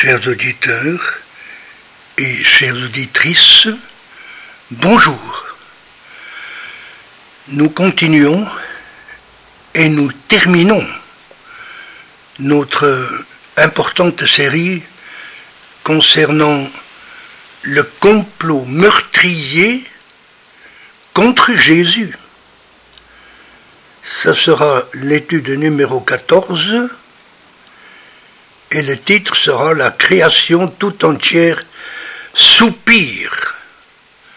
Chers auditeurs et chères auditrices, bonjour. Nous continuons et nous terminons notre importante série concernant le complot meurtrier contre Jésus. Ce sera l'étude numéro 14 et le titre sera « La création tout entière soupire, enfin ».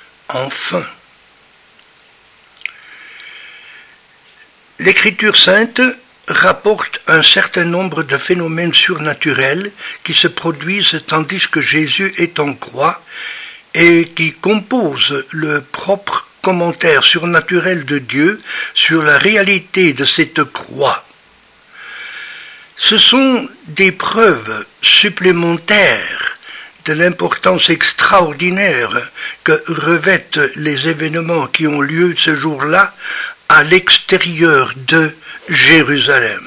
L'Écriture sainte rapporte un certain nombre de phénomènes surnaturels qui se produisent tandis que Jésus est en croix et qui composent le propre commentaire surnaturel de Dieu sur la réalité de cette croix. Ce sont des preuves supplémentaires de l'importance extraordinaire que revêtent les événements qui ont lieu ce jour-là à l'extérieur de Jérusalem.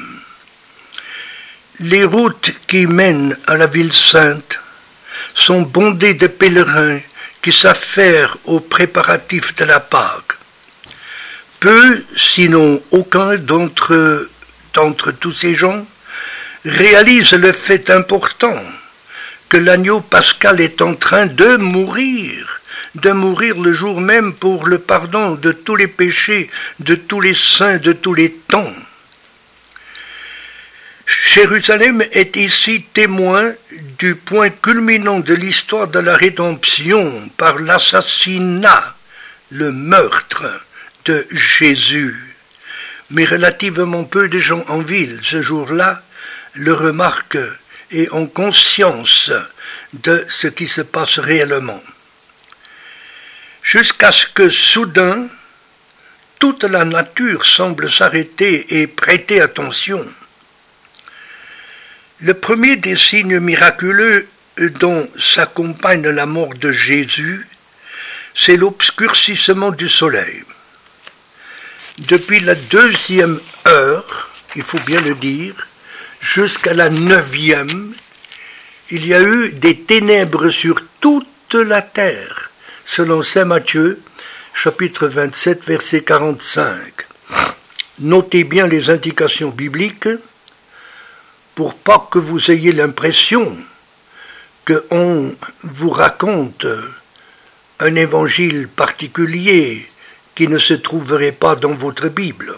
Les routes qui mènent à la ville sainte sont bondées de pèlerins qui s'affairent aux préparatifs de la Pâque. Peu, sinon aucun d'entre tous ces gens réalise le fait important que l'agneau pascal est en train de mourir le jour même pour le pardon de tous les péchés, de tous les saints, de tous les temps. Jérusalem est ici témoin du point culminant de l'histoire de la rédemption par l'assassinat, le meurtre de Jésus. Mais relativement peu de gens en ville ce jour-là le remarquent et ont conscience de ce qui se passe réellement. Jusqu'à ce que soudain, toute la nature semble s'arrêter et prêter attention. Le premier des signes miraculeux dont s'accompagne la mort de Jésus, c'est l'obscurcissement du soleil. Depuis la 2e heure, il faut bien le dire, jusqu'à la 9e, il y a eu des ténèbres sur toute la terre, selon saint Matthieu, chapitre 27, verset 45. Notez bien les indications bibliques pour pas que vous ayez l'impression qu'on vous raconte un évangile particulier qui ne se trouverait pas dans votre Bible.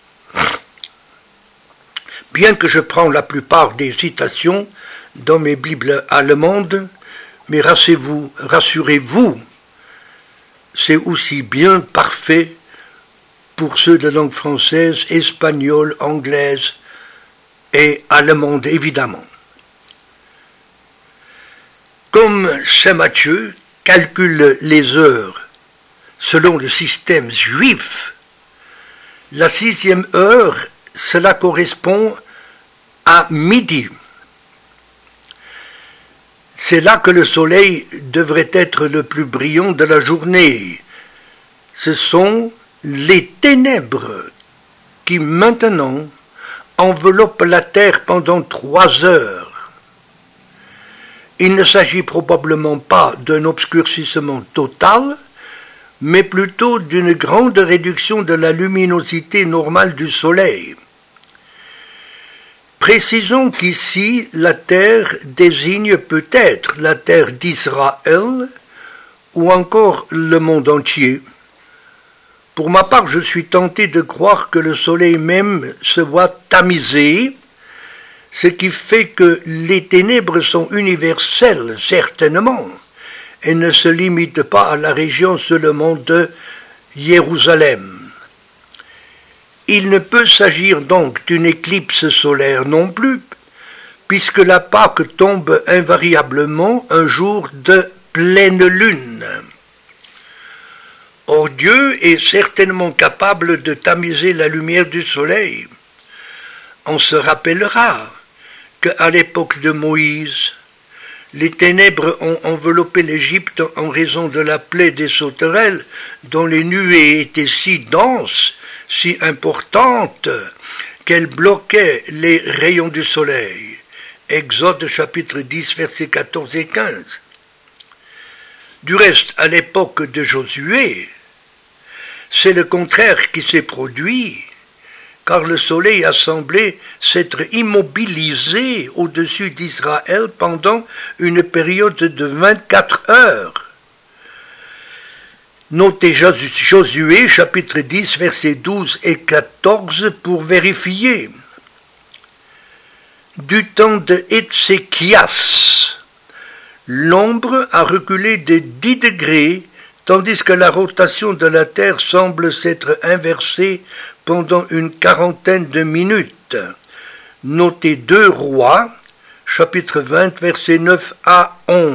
Bien que je prends la plupart des citations dans mes Bibles allemandes, mais rassurez-vous, c'est aussi bien parfait pour ceux de langue française, espagnole, anglaise et allemande, évidemment. Comme saint Matthieu calcule les heures selon le système juif, la 6e heure, cela correspond à midi. C'est là que le soleil devrait être le plus brillant de la journée. Ce sont les ténèbres qui maintenant enveloppent la terre pendant 3 heures. Il ne s'agit probablement pas d'un obscurcissement total, mais plutôt d'une grande réduction de la luminosité normale du soleil. Précisons qu'ici, la terre désigne peut-être la terre d'Israël ou encore le monde entier. Pour ma part, je suis tenté de croire que le soleil même se voit tamisé, ce qui fait que les ténèbres sont universelles, certainement, et ne se limitent pas à la région seulement de Jérusalem. Il ne peut s'agir donc d'une éclipse solaire non plus, puisque la Pâque tombe invariablement un jour de pleine lune. Or Dieu est certainement capable de tamiser la lumière du soleil. On se rappellera qu'à l'époque de Moïse, les ténèbres ont enveloppé l'Égypte en raison de la plaie des sauterelles, dont les nuées étaient si denses, si importantes, qu'elles bloquaient les rayons du soleil. Exode chapitre 10, versets 14 et 15. Du reste, à l'époque de Josué, c'est le contraire qui s'est produit, car le soleil a semblé s'être immobilisé au-dessus d'Israël pendant une période de 24 heures. Notez Josué, chapitre 10, versets 12 et 14 pour vérifier. Du temps de Ézéchias, l'ombre a reculé de 10 degrés, tandis que la rotation de la Terre semble s'être inversée pendant une quarantaine de minutes. Notez 2 Rois, chapitre 20, versets 9 à 11.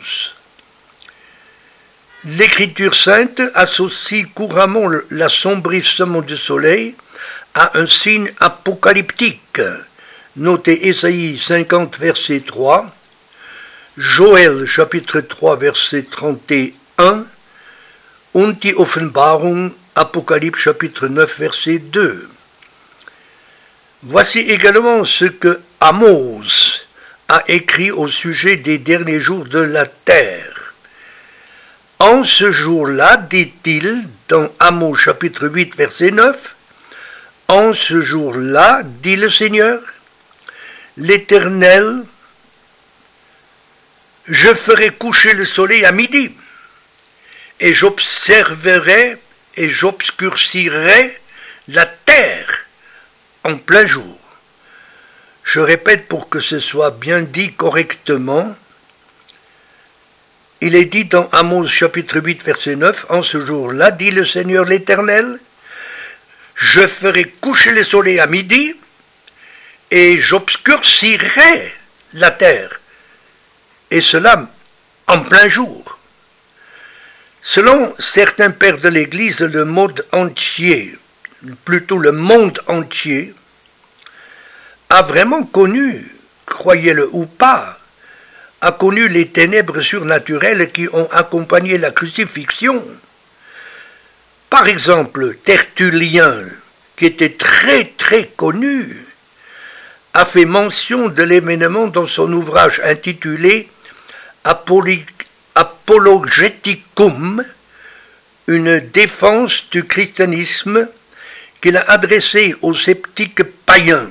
L'Écriture sainte associe couramment l'assombrissement du soleil à un signe apocalyptique. Notez Ésaïe 50, verset 3, Joël, chapitre 3, verset 31, und die Offenbarung, Apocalypse, chapitre 9, verset 2. Voici également ce que Amos a écrit au sujet des derniers jours de la terre. En ce jour-là, dit-il, dans Amos, chapitre 8, verset 9, en ce jour-là, dit le Seigneur, l'Éternel, je ferai coucher le soleil à midi, et j'observerai et j'obscurcirai la terre en plein jour. Je répète pour que ce soit bien dit correctement. Il est dit dans Amos chapitre 8 verset 9, en ce jour-là, dit le Seigneur l'Éternel, je ferai coucher le soleil à midi, et j'obscurcirai la terre, et cela en plein jour. Selon certains pères de l'Église, le monde entier, a vraiment connu, croyez-le ou pas, a connu les ténèbres surnaturelles qui ont accompagné la crucifixion. Par exemple, Tertullien, qui était très très connu, a fait mention de l'événement dans son ouvrage intitulé Apologeticum, une défense du christianisme qu'il a adressé aux sceptiques païens.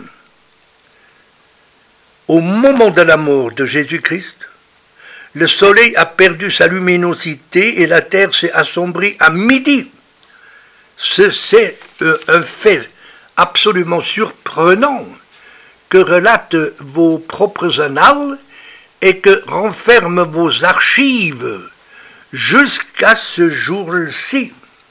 Au moment de la mort de Jésus-Christ, le soleil a perdu sa luminosité et la terre s'est assombrie à midi. C'est un fait absolument surprenant que relatent vos propres annales et que renferment vos archives jusqu'à ce jour-ci.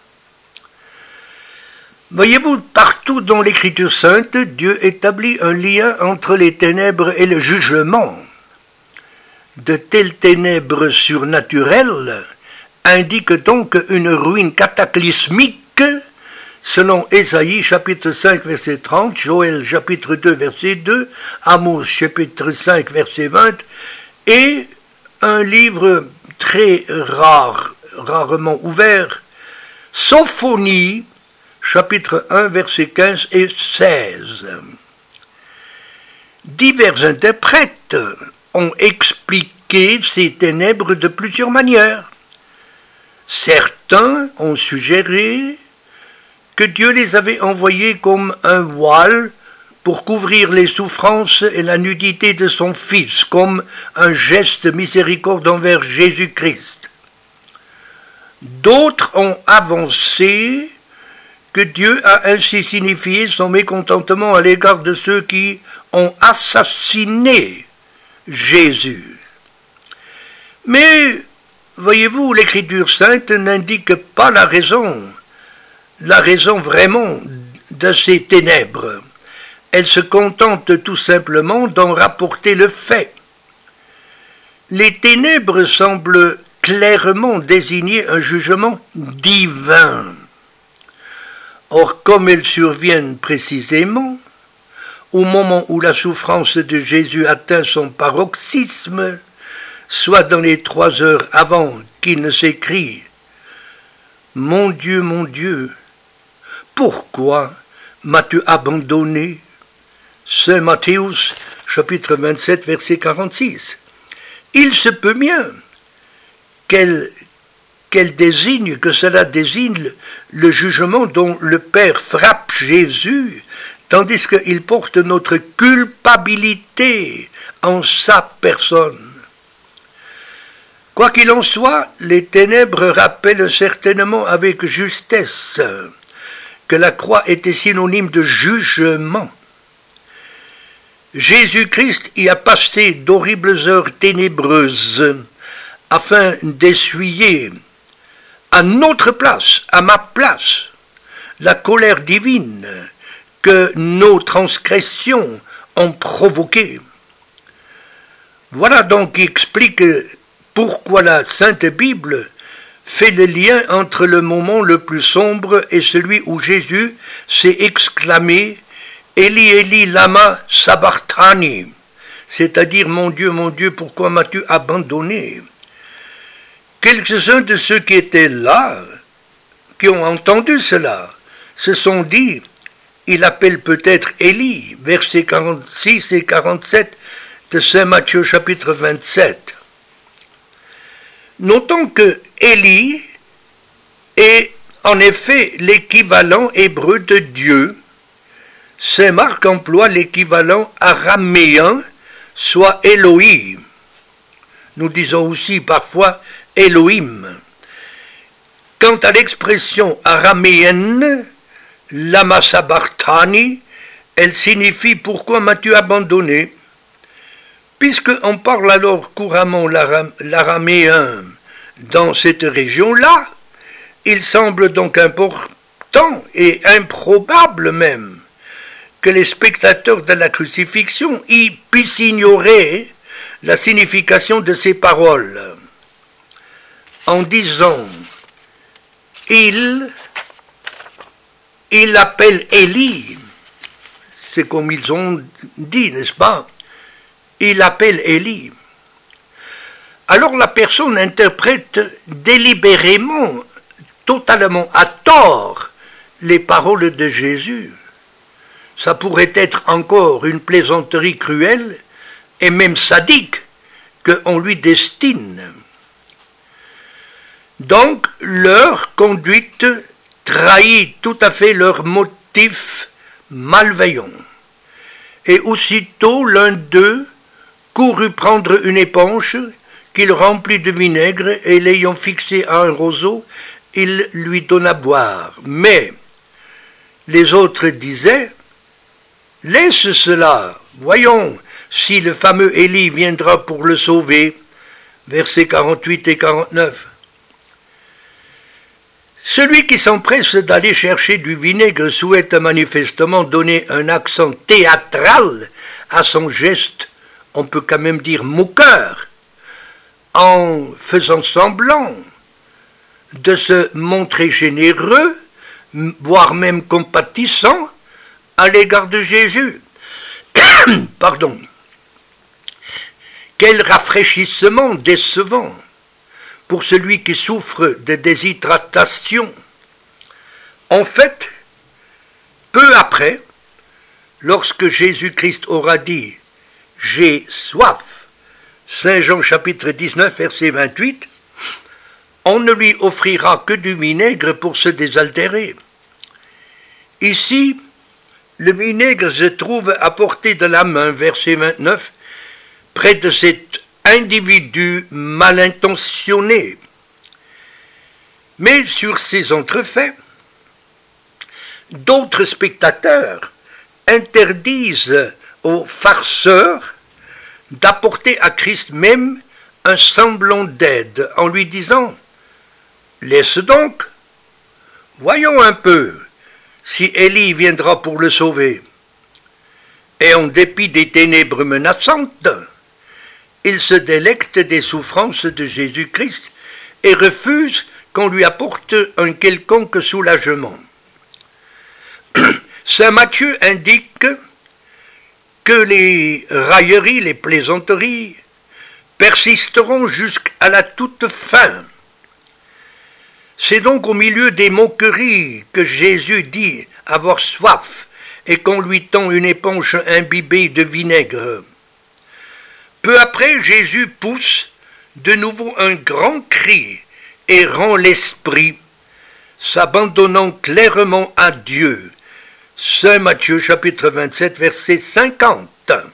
Voyez-vous, partout dans l'Écriture sainte, Dieu établit un lien entre les ténèbres et le jugement. De telles ténèbres surnaturelles indiquent donc une ruine cataclysmique, selon Ésaïe chapitre 5 verset 30, Joël chapitre 2 verset 2, Amos chapitre 5 verset 20, et un livre très rarement ouvert, Sophonie, chapitre 1 verset 15 et 16. Divers interprètes ont expliqué ces ténèbres de plusieurs manières. Certains ont suggéré que Dieu les avait envoyés comme un voile pour couvrir les souffrances et la nudité de son Fils, comme un geste de miséricorde envers Jésus-Christ. D'autres ont avancé que Dieu a ainsi signifié son mécontentement à l'égard de ceux qui ont assassiné Jésus. Mais, voyez-vous, l'Écriture sainte n'indique pas la raison vraiment de ces ténèbres. Elle se contente tout simplement d'en rapporter le fait. Les ténèbres semblent clairement désigner un jugement divin. Or, comme elles surviennent précisément au moment où la souffrance de Jésus atteint son paroxysme, soit dans les 3 heures avant qu'il ne s'écrie « Mon Dieu, pourquoi m'as-tu abandonné » Saint Matthéus, chapitre 27, verset 46. Il se peut bien qu'elle désigne, que cela désigne le jugement dont le Père frappe Jésus, tandis qu'il porte notre culpabilité en sa personne. Quoi qu'il en soit, les ténèbres rappellent certainement avec justesse que la croix était synonyme de jugement. Jésus-Christ y a passé d'horribles heures ténébreuses afin d'essuyer à notre place, à ma place, la colère divine que nos transgressions ont provoquée. Voilà donc qui explique pourquoi la Sainte Bible fait le lien entre le moment le plus sombre et celui où Jésus s'est exclamé « Eli, Eli, lama sabachthani », c'est-à-dire « Mon Dieu, pourquoi m'as-tu abandonné ?» Quelques-uns de ceux qui étaient là, qui ont entendu cela, se sont dit « Il appelle peut-être Élie », versets 46 et 47 de Saint Matthieu chapitre 27. Notons que Élie est en effet l'équivalent hébreu de Dieu. Saint Marc emploie l'équivalent araméen, soit Elohim. Nous disons aussi parfois Elohim. Quant à l'expression araméenne, lama sabachthani, elle signifie « Pourquoi m'as-tu abandonné ?» Puisqu'on parle alors couramment l'araméen dans cette région-là, il semble donc important et improbable même que les spectateurs de la crucifixion y puissent ignorer la signification de ces paroles. En disant « il appelle Élie », c'est comme ils ont dit, n'est-ce pas? Il appelle Élie. Alors la personne interprète délibérément, totalement à tort, les paroles de Jésus. Ça pourrait être encore une plaisanterie cruelle et même sadique qu'on lui destine. Donc leur conduite trahit tout à fait leur motif malveillant. Et aussitôt l'un d'eux courut prendre une éponge qu'il remplit de vinaigre et l'ayant fixée à un roseau, il lui donna à boire. Mais les autres disaient « Laisse cela, voyons si le fameux Élie viendra pour le sauver. » Versets 48 et 49. Celui qui s'empresse d'aller chercher du vinaigre souhaite manifestement donner un accent théâtral à son geste, on peut quand même dire moqueur, en faisant semblant de se montrer généreux, voire même compatissant, à l'égard de Jésus. Pardon. Quel rafraîchissement décevant pour celui qui souffre de déshydratation. En fait, peu après, lorsque Jésus-Christ aura dit « J'ai soif », Saint Jean chapitre 19, verset 28, on ne lui offrira que du vinaigre pour se désaltérer. Ici, le vinaigre se trouve à portée de la main, verset 29, près de cet individu mal intentionné. Mais sur ces entrefaits, d'autres spectateurs interdisent aux farceurs d'apporter à Christ même un semblant d'aide en lui disant « Laisse donc, voyons un peu si Élie viendra pour le sauver. » Et en dépit des ténèbres menaçantes, il se délecte des souffrances de Jésus-Christ et refuse qu'on lui apporte un quelconque soulagement. Saint Matthieu indique que les railleries, les plaisanteries persisteront jusqu'à la toute fin. C'est donc au milieu des moqueries que Jésus dit avoir soif et qu'on lui tend une éponge imbibée de vinaigre. Peu après, Jésus pousse de nouveau un grand cri et rend l'esprit, s'abandonnant clairement à Dieu. Saint Matthieu chapitre 27, verset 50.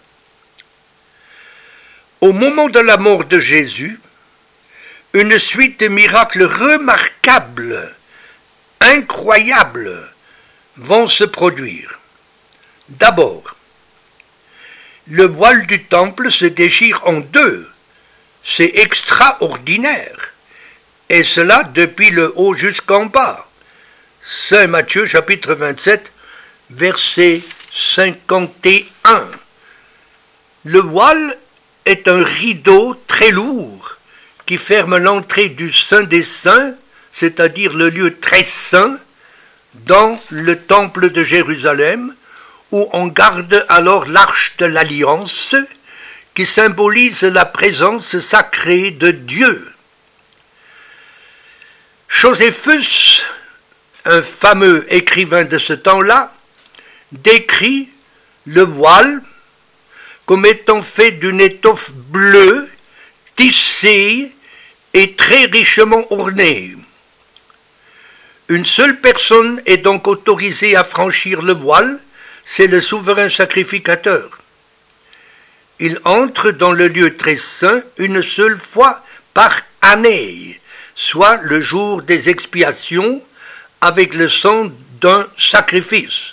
Au moment de la mort de Jésus, une suite de miracles remarquables, incroyables, vont se produire. D'abord, le voile du temple se déchire en deux. C'est extraordinaire. Et cela depuis le haut jusqu'en bas. Saint Matthieu chapitre 27, verset 51. Le voile est un rideau très lourd qui ferme l'entrée du Saint des Saints, c'est-à-dire le lieu très saint, dans le temple de Jérusalem, où on garde alors l'arche de l'Alliance, qui symbolise la présence sacrée de Dieu. Joséphus, un fameux écrivain de ce temps-là, décrit le voile comme étant fait d'une étoffe bleue, tissée et très richement ornée. Une seule personne est donc autorisée à franchir le voile, c'est le souverain sacrificateur. Il entre dans le lieu très saint une seule fois par année, soit le jour des expiations, avec le sang d'un sacrifice.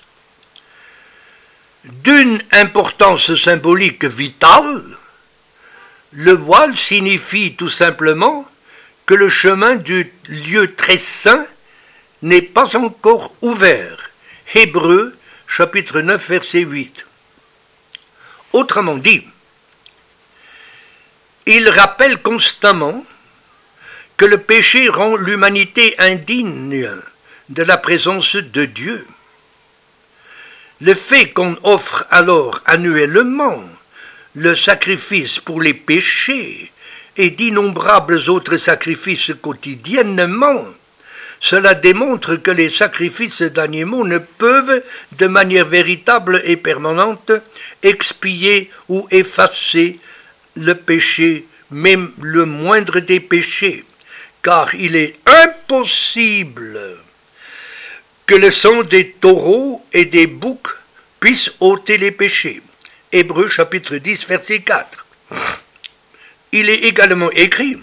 D'une importance symbolique vitale, le voile signifie tout simplement que le chemin du lieu très saint n'est pas encore ouvert. Hébreux, chapitre 9, verset 8. Autrement dit, il rappelle constamment que le péché rend l'humanité indigne de la présence de Dieu. Le fait qu'on offre alors annuellement le sacrifice pour les péchés et d'innombrables autres sacrifices quotidiennement, cela démontre que les sacrifices d'animaux ne peuvent, de manière véritable et permanente, expier ou effacer le péché, même le moindre des péchés, car il est impossible que le sang des taureaux et des boucs puisse ôter les péchés. Hébreux chapitre 10, verset 4. Il est également écrit,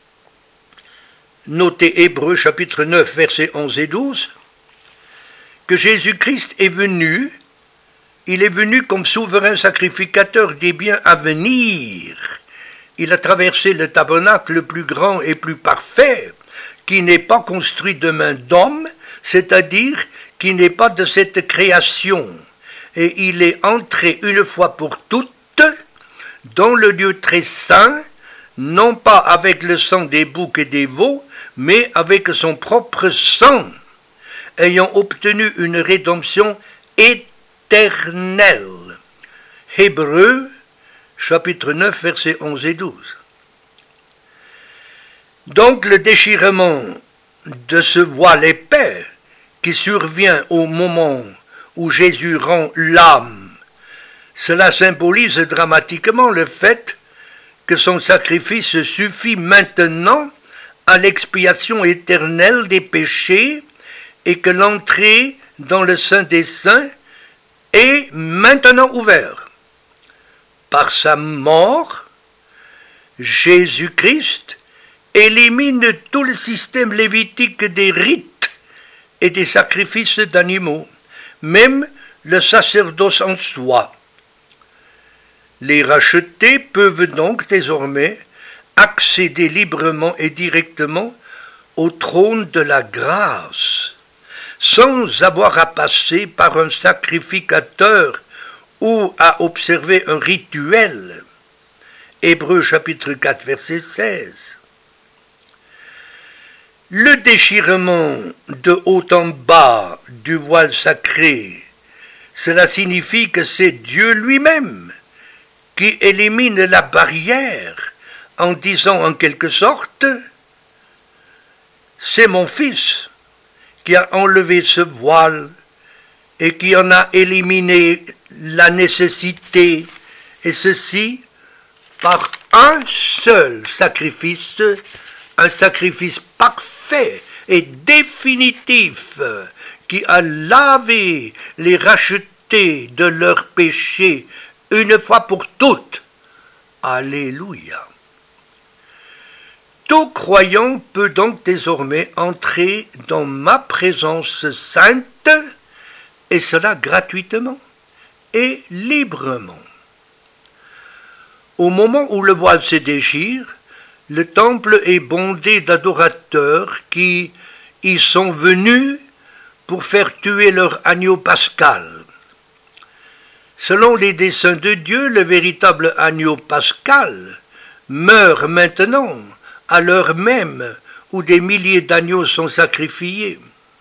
notez Hébreux chapitre 9, versets 11 et 12, que Jésus-Christ est venu, il est venu comme souverain sacrificateur des biens à venir. Il a traversé le tabernacle le plus grand et plus parfait, qui n'est pas construit de main d'homme, c'est-à-dire qui n'est pas de cette création. Et il est entré une fois pour toutes dans le lieu très saint, non pas avec le sang des boucs et des veaux, mais avec son propre sang, ayant obtenu une rédemption éternelle. Hébreux, chapitre 9, versets 11 et 12. Donc le déchirement de ce voile épais qui survient au moment où Jésus rend l'âme, cela symbolise dramatiquement le fait que son sacrifice suffit maintenant à l'expiation éternelle des péchés et que l'entrée dans le Saint des Saints est maintenant ouverte. Par sa mort, Jésus-Christ élimine tout le système lévitique des rites et des sacrifices d'animaux, même le sacerdoce en soi. Les rachetés peuvent donc désormais accéder librement et directement au trône de la grâce, sans avoir à passer par un sacrificateur ou à observer un rituel. Hébreux chapitre 4, verset 16. Le déchirement de haut en bas du voile sacré, cela signifie que c'est Dieu lui-même qui élimine la barrière en disant en quelque sorte « C'est mon Fils qui a enlevé ce voile et qui en a éliminé la nécessité, et ceci par un seul sacrifice, un sacrifice parfait et définitif qui a lavé les rachetés de leurs péchés une fois pour toutes. Alléluia. Tout croyant peut donc désormais entrer dans ma présence sainte, et cela gratuitement et librement. Au moment où le voile se déchire, le temple est bondé d'adorateurs qui y sont venus pour faire tuer leur agneau pascal. Selon les desseins de Dieu, le véritable agneau pascal meurt maintenant, à l'heure même où des milliers d'agneaux sont sacrifiés.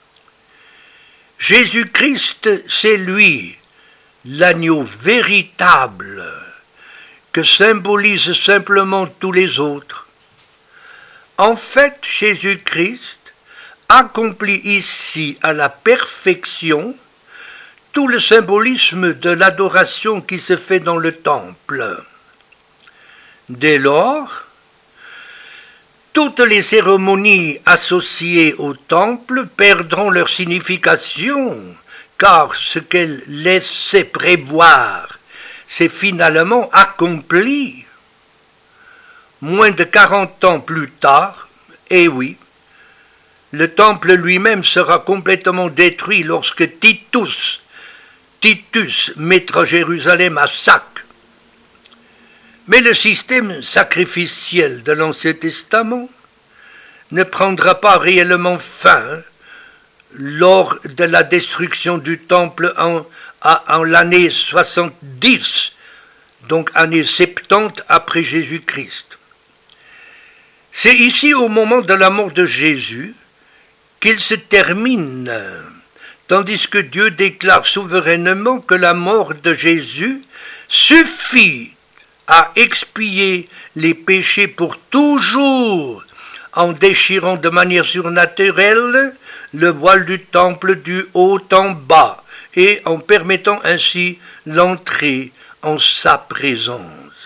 Jésus-Christ, c'est lui, l'agneau véritable, que symbolisent simplement tous les autres. En fait, Jésus-Christ accomplit ici à la perfection tout le symbolisme de l'adoration qui se fait dans le temple. Dès lors, toutes les cérémonies associées au temple perdront leur signification, car ce qu'elles laissaient prévoir s'est finalement accompli. Moins de 40 ans plus tard, eh oui, le temple lui-même sera complètement détruit lorsque Titus mettra Jérusalem à sac. Mais le système sacrificiel de l'Ancien Testament ne prendra pas réellement fin lors de la destruction du temple en l'année 70, donc année 70 après Jésus-Christ. C'est ici, au moment de la mort de Jésus, qu'il se termine, tandis que Dieu déclare souverainement que la mort de Jésus suffit à expier les péchés pour toujours, en déchirant de manière surnaturelle le voile du temple du haut en bas, et en permettant ainsi l'entrée en sa présence.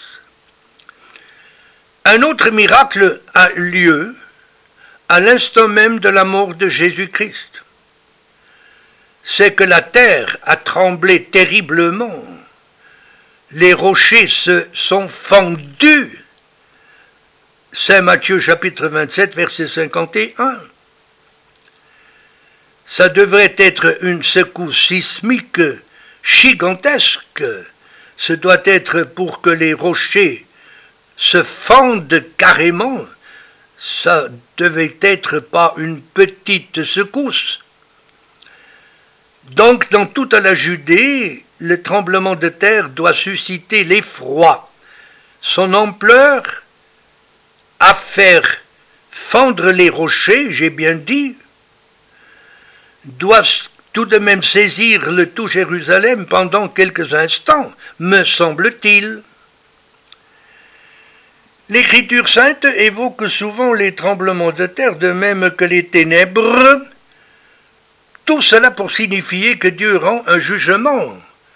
Un autre miracle a lieu à l'instant même de la mort de Jésus-Christ. C'est que la terre a tremblé terriblement. Les rochers se sont fendus. Saint Matthieu chapitre 27 verset 51. Ça devrait être une secousse sismique gigantesque. Ce doit être pour que les rochers se fendent carrément. Ça devait être pas une petite secousse. Donc dans toute la Judée, le tremblement de terre doit susciter l'effroi. Son ampleur à faire fendre les rochers, j'ai bien dit, doit tout de même saisir le tout Jérusalem pendant quelques instants, me semble-t-il. L'Écriture sainte évoque souvent les tremblements de terre, de même que les ténèbres, tout cela pour signifier que Dieu rend un jugement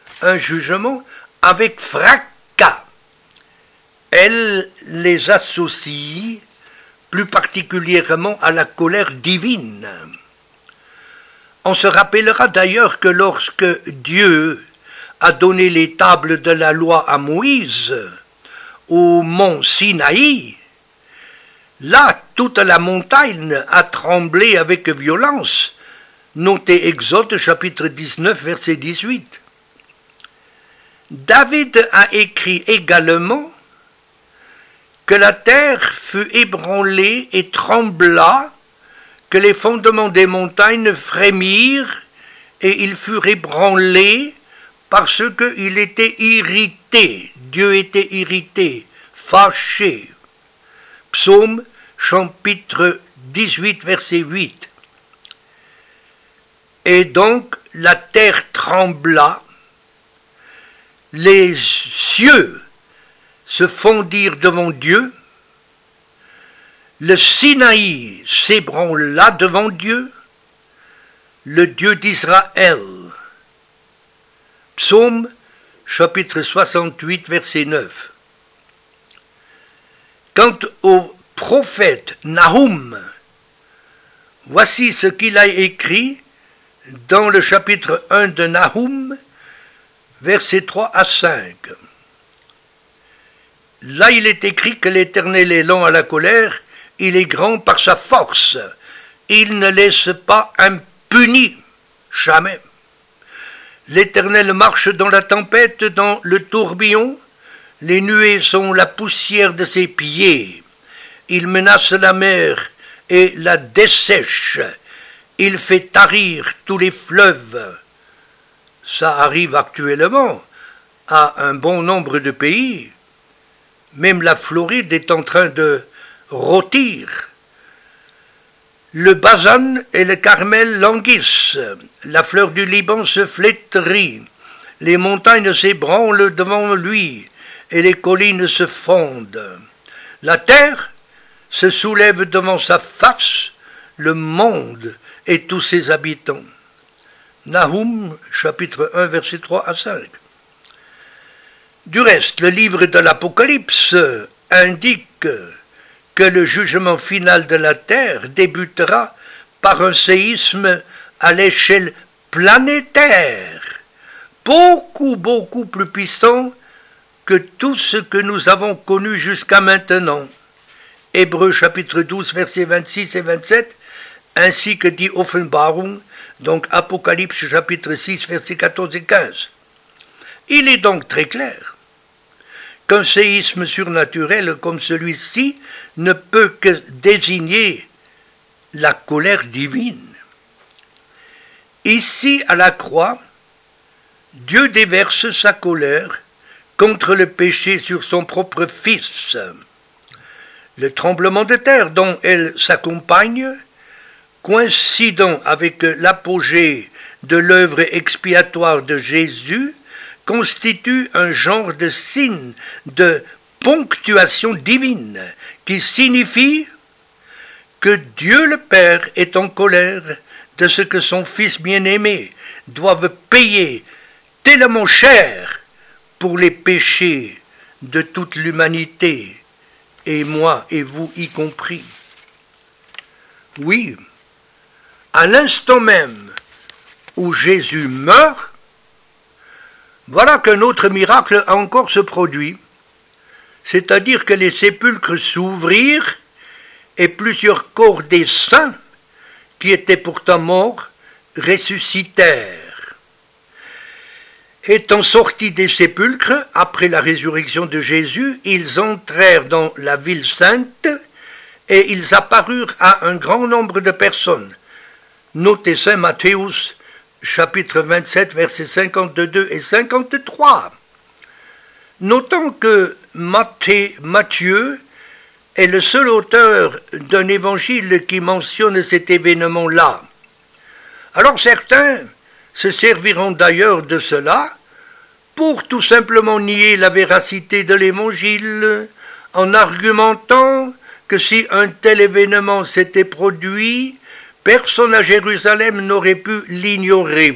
avec fracas. Elle les associe plus particulièrement à la colère divine. On se rappellera d'ailleurs que lorsque Dieu a donné les tables de la loi à Moïse au mont Sinaï, là toute la montagne a tremblé avec violence. Notez Exode chapitre 19 verset 18. David a écrit également que la terre fut ébranlée et trembla, que les fondements des montagnes frémirent et ils furent ébranlés parce qu'il était irrité. Dieu était irrité, fâché. Psaume chapitre 18 verset 8. Et donc la terre trembla, les cieux se fondirent devant Dieu, le Sinaï s'ébranla devant Dieu, le Dieu d'Israël. Psaume chapitre 68 verset 9. Quant au prophète Nahum, voici ce qu'il a écrit dans le chapitre 1 de Nahum, versets 3 à 5. Là, il est écrit que l'Éternel est lent à la colère, il est grand par sa force, il ne laisse pas impuni, jamais. L'Éternel marche dans la tempête, dans le tourbillon, les nuées sont la poussière de ses pieds. Il menace la mer et la dessèche, il fait tarir tous les fleuves. Ça arrive actuellement à un bon nombre de pays. Même la Floride est en train de rôtir. Le Bazan et le Carmel languissent. La fleur du Liban se flétrit. Les montagnes s'ébranlent devant lui et les collines se fondent. La terre se soulève devant sa face, le monde et tous ses habitants. Nahum, chapitre 1, versets 3 à 5. Du reste, le livre de l'Apocalypse indique que le jugement final de la Terre débutera par un séisme à l'échelle planétaire, beaucoup plus puissant que tout ce que nous avons connu jusqu'à maintenant. Hébreux chapitre 12, versets 26 et 27, ainsi que dit Offenbarung, donc Apocalypse chapitre 6, versets 14 et 15. Il est donc très clair qu'un séisme surnaturel comme celui-ci ne peut que désigner la colère divine. Ici, à la croix, Dieu déverse sa colère contre le péché sur son propre Fils. Le tremblement de terre dont elle s'accompagne, coïncidant avec l'apogée de l'œuvre expiatoire de Jésus, constitue un genre de signe de ponctuation divine qui signifie que Dieu le Père est en colère de ce que son Fils bien-aimé doive payer tellement cher pour les péchés de toute l'humanité, et moi et vous y compris. Oui, à l'instant même où Jésus meurt, voilà qu'un autre miracle encore se produit, c'est-à-dire que les sépulcres s'ouvrirent et plusieurs corps des saints, qui étaient pourtant morts, ressuscitèrent. Étant sortis des sépulcres, après la résurrection de Jésus, ils entrèrent dans la ville sainte et ils apparurent à un grand nombre de personnes. Notez Saint Matthéus, chapitre 27, versets 52 et 53. Notons que Matthieu est le seul auteur d'un évangile qui mentionne cet événement-là. Alors certains se serviront d'ailleurs de cela pour tout simplement nier la véracité de l'évangile en argumentant que si un tel événement s'était produit, personne à Jérusalem n'aurait pu l'ignorer.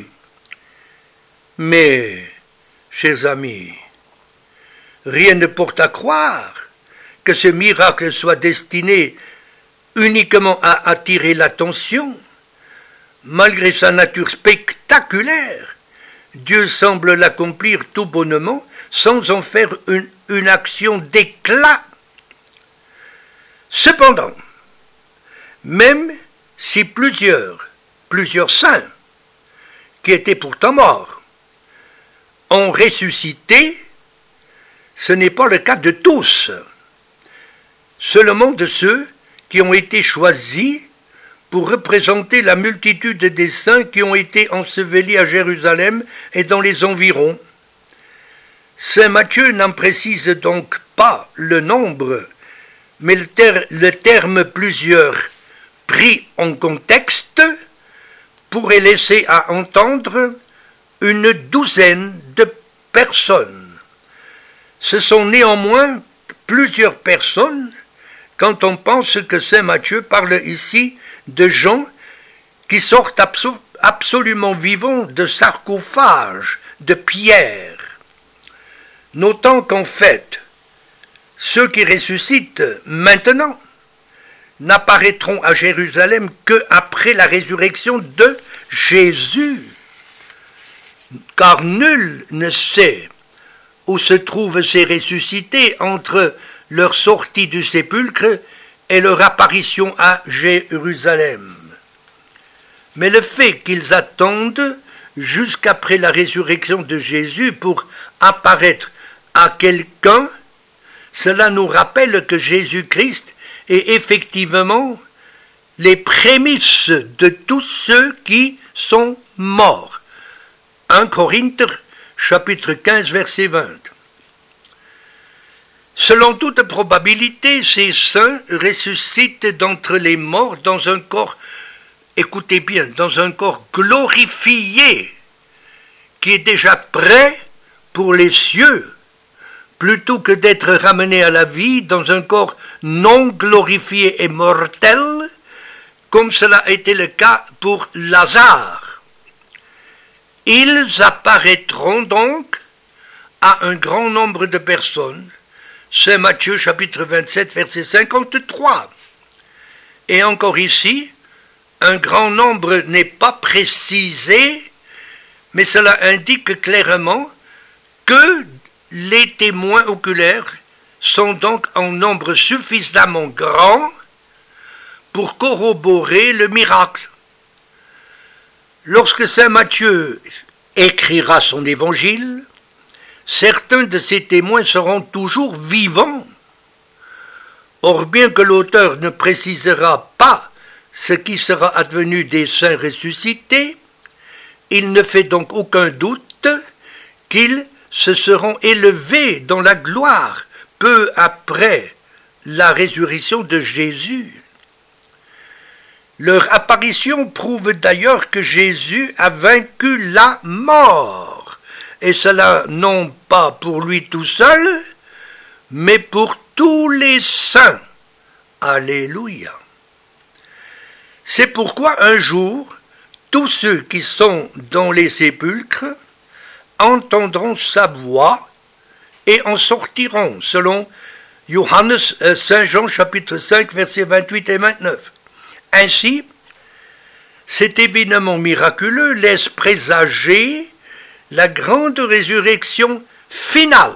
Mais, chers amis, rien ne porte à croire que ce miracle soit destiné uniquement à attirer l'attention. Malgré sa nature spectaculaire, Dieu semble l'accomplir tout bonnement sans en faire une action d'éclat. Cependant, même si plusieurs saints, qui étaient pourtant morts, ont ressuscité, ce n'est pas le cas de tous, seulement de ceux qui ont été choisis pour représenter la multitude des saints qui ont été ensevelis à Jérusalem et dans les environs. Saint Matthieu n'en précise donc pas le nombre, mais le terme plusieurs pris en contexte pourrait laisser à entendre une douzaine de personnes. Ce sont néanmoins plusieurs personnes quand on pense que Saint Matthieu parle ici de gens qui sortent absolument vivants de sarcophages, de pierres. Notons qu'en fait, Ceux qui ressuscitent maintenant n'apparaîtront à Jérusalem qu'après la résurrection de Jésus, car nul ne sait où se trouvent ces ressuscités entre leur sortie du sépulcre et leur apparition à Jérusalem. Mais le fait qu'ils attendent jusqu'après la résurrection de Jésus pour apparaître à quelqu'un, cela nous rappelle que Jésus-Christ est effectivement les prémices de tous ceux qui sont morts. 1 Corinthe, chapitre 15, verset 20. Selon toute probabilité, ces saints ressuscitent d'entre les morts dans un corps, écoutez bien, dans un corps glorifié, qui est déjà prêt pour les cieux, plutôt que d'être ramenés à la vie dans un corps non glorifié et mortel, comme cela a été le cas pour Lazare. Ils apparaîtront donc à un grand nombre de personnes. C'est Matthieu chapitre 27, verset 53. Et encore ici, un grand nombre n'est pas précisé, mais cela indique clairement que les témoins oculaires sont donc en nombre suffisamment grand pour corroborer le miracle. Lorsque saint Matthieu écrira son évangile, certains de ces témoins seront toujours vivants. Or, bien que l'auteur ne précisera pas ce qui sera advenu des saints ressuscités, il ne fait donc aucun doute qu'ils se seront élevés dans la gloire peu après la résurrection de Jésus. Leur apparition prouve d'ailleurs que Jésus a vaincu la mort, et cela non pas pour lui tout seul, mais pour tous les saints. Alléluia. C'est pourquoi un jour, tous ceux qui sont dans les sépulcres entendront sa voix et en sortiront, selon Saint Jean chapitre 5, versets 28 et 29. Ainsi, cet événement miraculeux laisse présager la grande résurrection finale.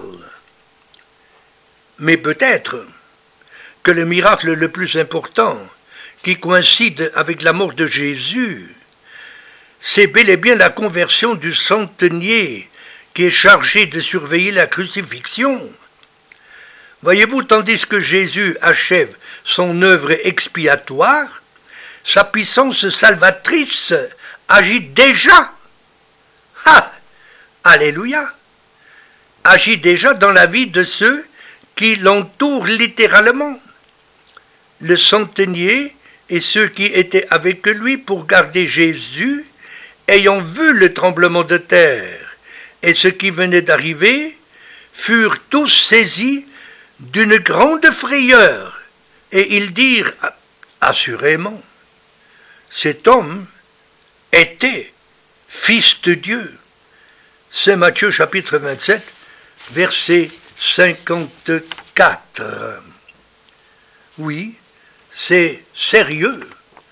Mais peut-être que le miracle le plus important, qui coïncide avec la mort de Jésus, c'est bel et bien la conversion du centenier qui est chargé de surveiller la crucifixion. Voyez-vous, tandis que Jésus achève son œuvre expiatoire, sa puissance salvatrice agit déjà. Alléluia! Agit déjà dans la vie de ceux qui l'entourent littéralement. Le centenier et ceux qui étaient avec lui pour garder Jésus, ayant vu le tremblement de terre et ce qui venait d'arriver, furent tous saisis d'une grande frayeur, et ils dirent assurément, cet homme était fils de Dieu. C'est Matthieu chapitre 27, verset 54. Oui, c'est sérieux.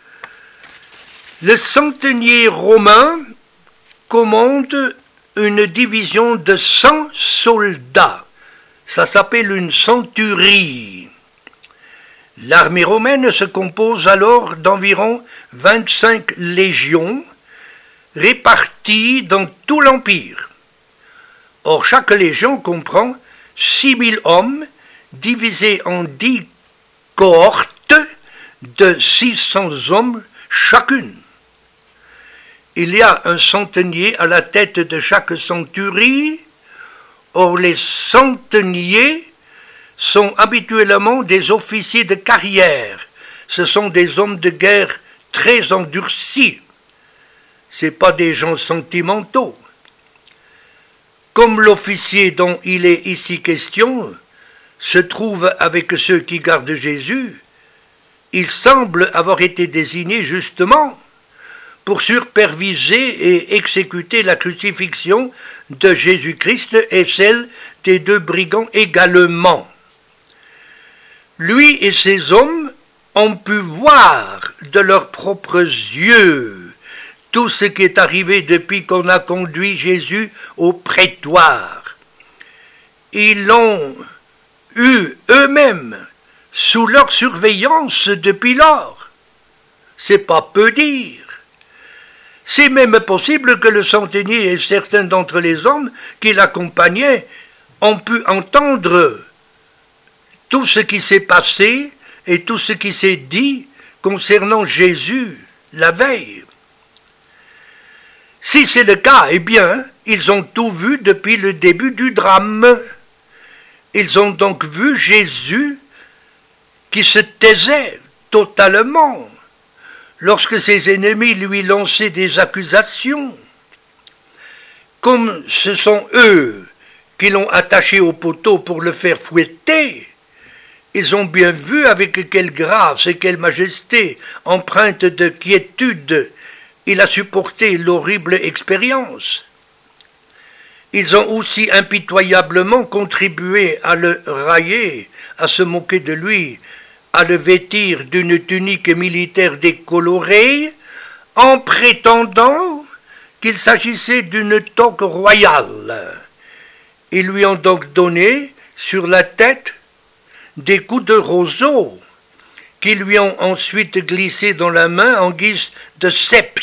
Le centenier romain commande une division de 100 soldats. Ça s'appelle une centurie. L'armée romaine se compose alors d'environ 25 légions réparties dans tout l'Empire. Or, chaque légion comprend 6000 hommes divisés en 10 cohortes de 600 hommes chacune. Il y a un centenier à la tête de chaque centurie. Or, les centeniers sont habituellement des officiers de carrière. Ce sont des hommes de guerre très endurcis. Ce n'est pas des gens sentimentaux. Comme l'officier dont il est ici question se trouve avec ceux qui gardent Jésus, il semble avoir été désigné justement pour superviser et exécuter la crucifixion de Jésus-Christ et celle des deux brigands également. Lui et ses hommes ont pu voir de leurs propres yeux tout ce qui est arrivé depuis qu'on a conduit Jésus au prétoire. Ils l'ont eu eux-mêmes sous leur surveillance depuis lors. C'est pas peu dire. C'est même possible que le centenier et certains d'entre les hommes qui l'accompagnaient ont pu entendre tout ce qui s'est passé et tout ce qui s'est dit concernant Jésus la veille. Si c'est le cas, eh bien, ils ont tout vu depuis le début du drame. Ils ont donc vu Jésus qui se taisait totalement lorsque ses ennemis lui lançaient des accusations. Comme ce sont eux qui l'ont attaché au poteau pour le faire fouetter, ils ont bien vu avec quelle grâce et quelle majesté, empreinte de quiétude, il a supporté l'horrible expérience. Ils ont aussi impitoyablement contribué à le railler, à se moquer de lui, à le vêtir d'une tunique militaire décolorée, en prétendant qu'il s'agissait d'une toque royale. Ils lui ont donc donné sur la tête des coups de roseau, qui lui ont ensuite glissé dans la main en guise de sceptre.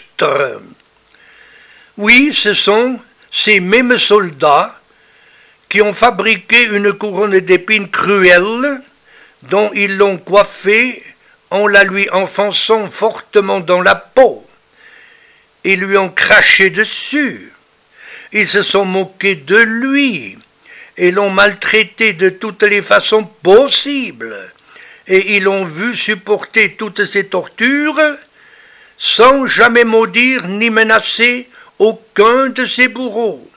Oui, ce sont ces mêmes soldats qui ont fabriqué une couronne d'épines cruelle dont ils l'ont coiffé en la lui enfonçant fortement dans la peau. Ils lui ont craché dessus. Ils se sont moqués de lui et l'ont maltraité de toutes les façons possibles. Et ils l'ont vu supporter toutes ces tortures sans jamais maudire ni menacer aucun de ses bourreaux.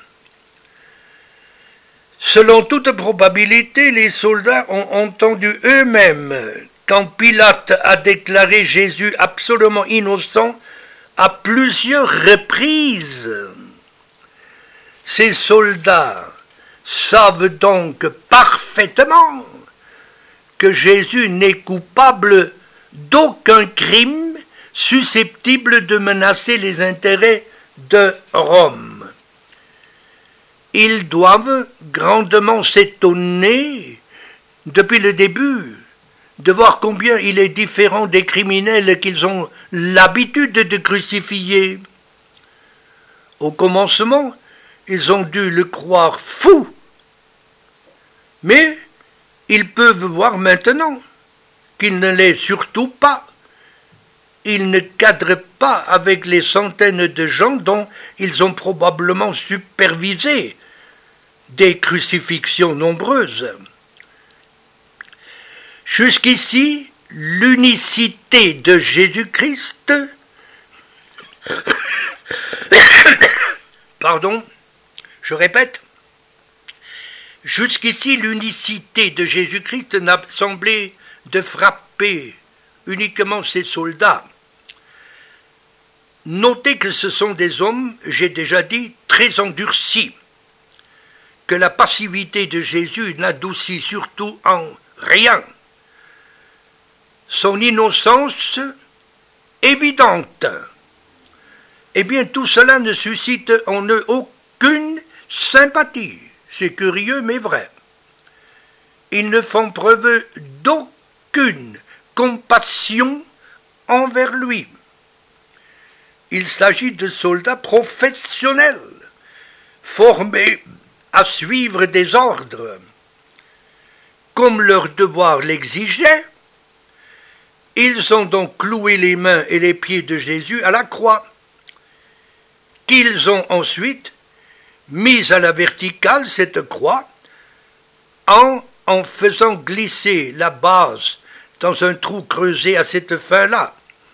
Selon toute probabilité, les soldats ont entendu eux-mêmes quand Pilate a déclaré Jésus absolument innocent à plusieurs reprises. Ces soldats savent donc parfaitement que Jésus n'est coupable d'aucun crime susceptible de menacer les intérêts de Rome. Ils doivent grandement s'étonner, depuis le début, de voir combien il est différent des criminels qu'ils ont l'habitude de crucifier. Au commencement, ils ont dû le croire fou, mais ils peuvent voir maintenant qu'il ne l'est surtout pas. Il ne cadre pas avec les centaines de gens dont ils ont probablement supervisé des crucifixions nombreuses. Jusqu'ici, l'unicité de Jésus-Christ pardon, je répète, jusqu'ici l'unicité de Jésus-Christ n'a semblé de frapper uniquement ses soldats. Notez que ce sont des hommes, j'ai déjà dit, très endurcis, que la passivité de Jésus n'adoucit surtout en rien. Son innocence évidente, eh bien tout cela ne suscite en eux aucune sympathie. C'est curieux mais vrai. Ils ne font preuve d'aucune compassion envers lui. Il s'agit de soldats professionnels, formés à suivre des ordres. Comme leur devoir l'exigeait, ils ont donc cloué les mains et les pieds de Jésus à la croix, qu'ils ont ensuite mis à la verticale cette croix en faisant glisser la base dans un trou creusé à cette fin-là.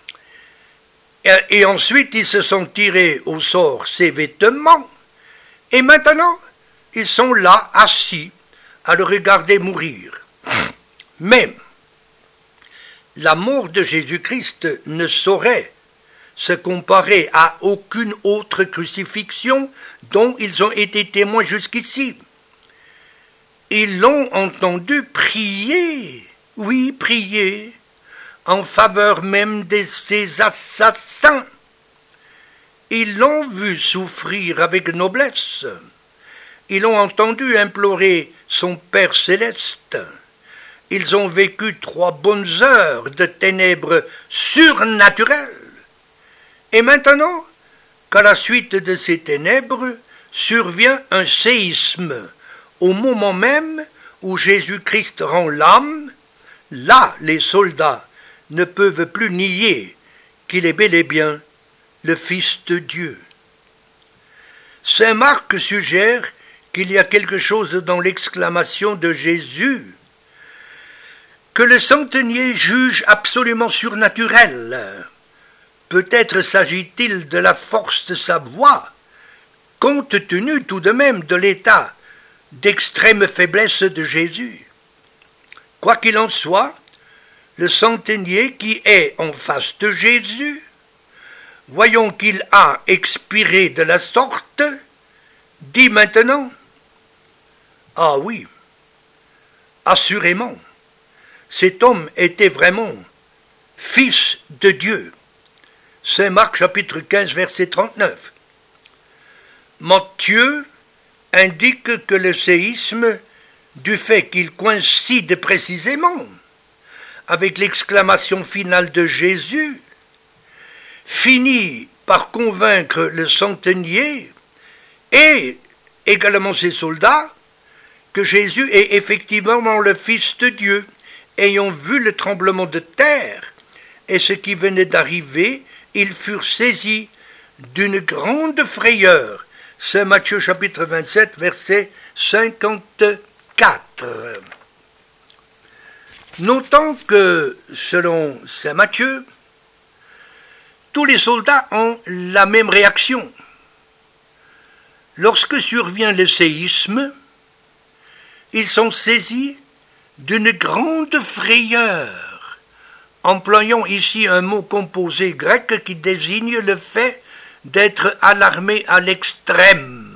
Et ensuite, ils se sont tirés au sort ses vêtements, et maintenant, ils sont là, assis, à le regarder mourir. Mais la mort de Jésus-Christ ne saurait se comparer à aucune autre crucifixion dont ils ont été témoins jusqu'ici. Ils l'ont entendu prier oui, prier, en faveur même de ces assassins. Ils l'ont vu souffrir avec noblesse. Ils ont entendu implorer son Père céleste. Ils ont vécu 3 bonnes heures de ténèbres surnaturelles. Et maintenant, qu'à la suite de ces ténèbres, survient un séisme, au moment même où Jésus-Christ rend l'âme, là les soldats ne peuvent plus nier qu'il est bel et bien le Fils de Dieu. Saint Marc suggère qu'il y a quelque chose dans l'exclamation de Jésus que le centenier juge absolument surnaturel. Peut-être s'agit-il de la force de sa voix, compte tenu tout de même de l'état d'extrême faiblesse de Jésus. Quoi qu'il en soit, le centenier qui est en face de Jésus, voyons qu'il a expiré de la sorte, dit maintenant, « Ah oui, assurément, cet homme était vraiment fils de Dieu. » Saint Marc chapitre 15 verset 39. Matthieu indique que le séisme, du fait qu'il coïncide précisément avec l'exclamation finale de Jésus, finit par convaincre le centenier et également ses soldats que Jésus est effectivement le Fils de Dieu, ayant vu le tremblement de terre et ce qui venait d'arriver, ils furent saisis d'une grande frayeur. Saint Matthieu chapitre 27 verset 54. Notons que, selon saint Matthieu, tous les soldats ont la même réaction. Lorsque survient le séisme, ils sont saisis d'une grande frayeur, employant ici un mot composé grec qui désigne le fait d'être alarmé à l'extrême.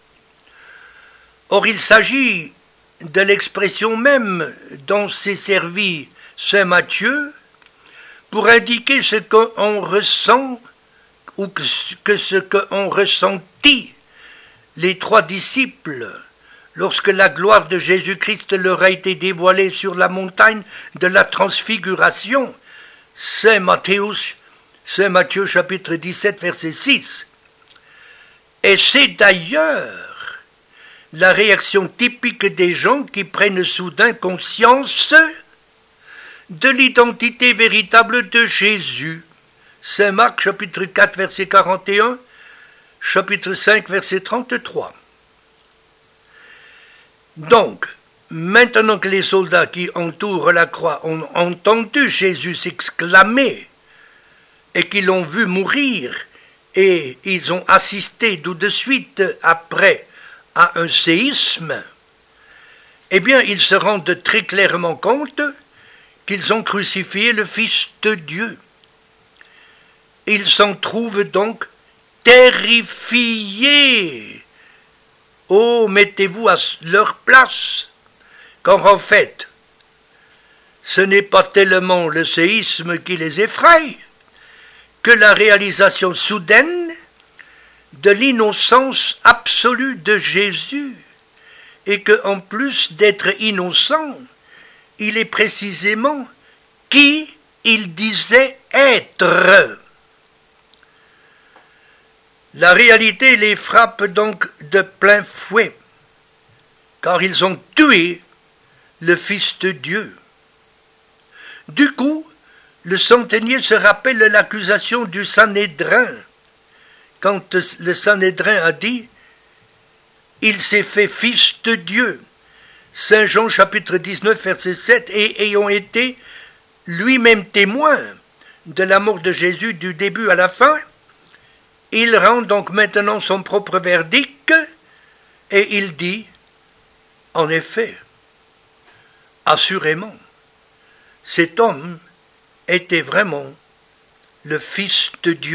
Or, il s'agit de l'expression même dont s'est servi saint Matthieu pour indiquer ce qu'on ressent ou que ce qu'ont ressenti les 3 disciples lorsque la gloire de Jésus-Christ leur a été dévoilée sur la montagne de la transfiguration. Saint Matthieu chapitre 17 verset 6. Et c'est d'ailleurs la réaction typique des gens qui prennent soudain conscience de l'identité véritable de Jésus. Saint Marc, chapitre 4, verset 41, chapitre 5, verset 33. Donc, maintenant que les soldats qui entourent la croix ont entendu Jésus s'exclamer et qu'ils l'ont vu mourir, et ils ont assisté tout de suite après à un séisme, eh bien, ils se rendent très clairement compte qu'ils ont crucifié le Fils de Dieu. Ils s'en trouvent donc terrifiés. Oh, mettez-vous à leur place, car en fait, ce n'est pas tellement le séisme qui les effraie que la réalisation soudaine de l'innocence absolue de Jésus, et que, en plus d'être innocent, il est précisément qui il disait être. La réalité les frappe donc de plein fouet, car ils ont tué le Fils de Dieu. Du coup, le centenier se rappelle l'accusation du Sanhédrin, quand le Sanhédrin a dit « Il s'est fait fils de Dieu ». Saint Jean chapitre 19 verset 7, et ayant été lui-même témoin de la mort de Jésus du début à la fin, il rend donc maintenant son propre verdict et il dit « En effet, assurément, cet homme était vraiment le Fils de Dieu ».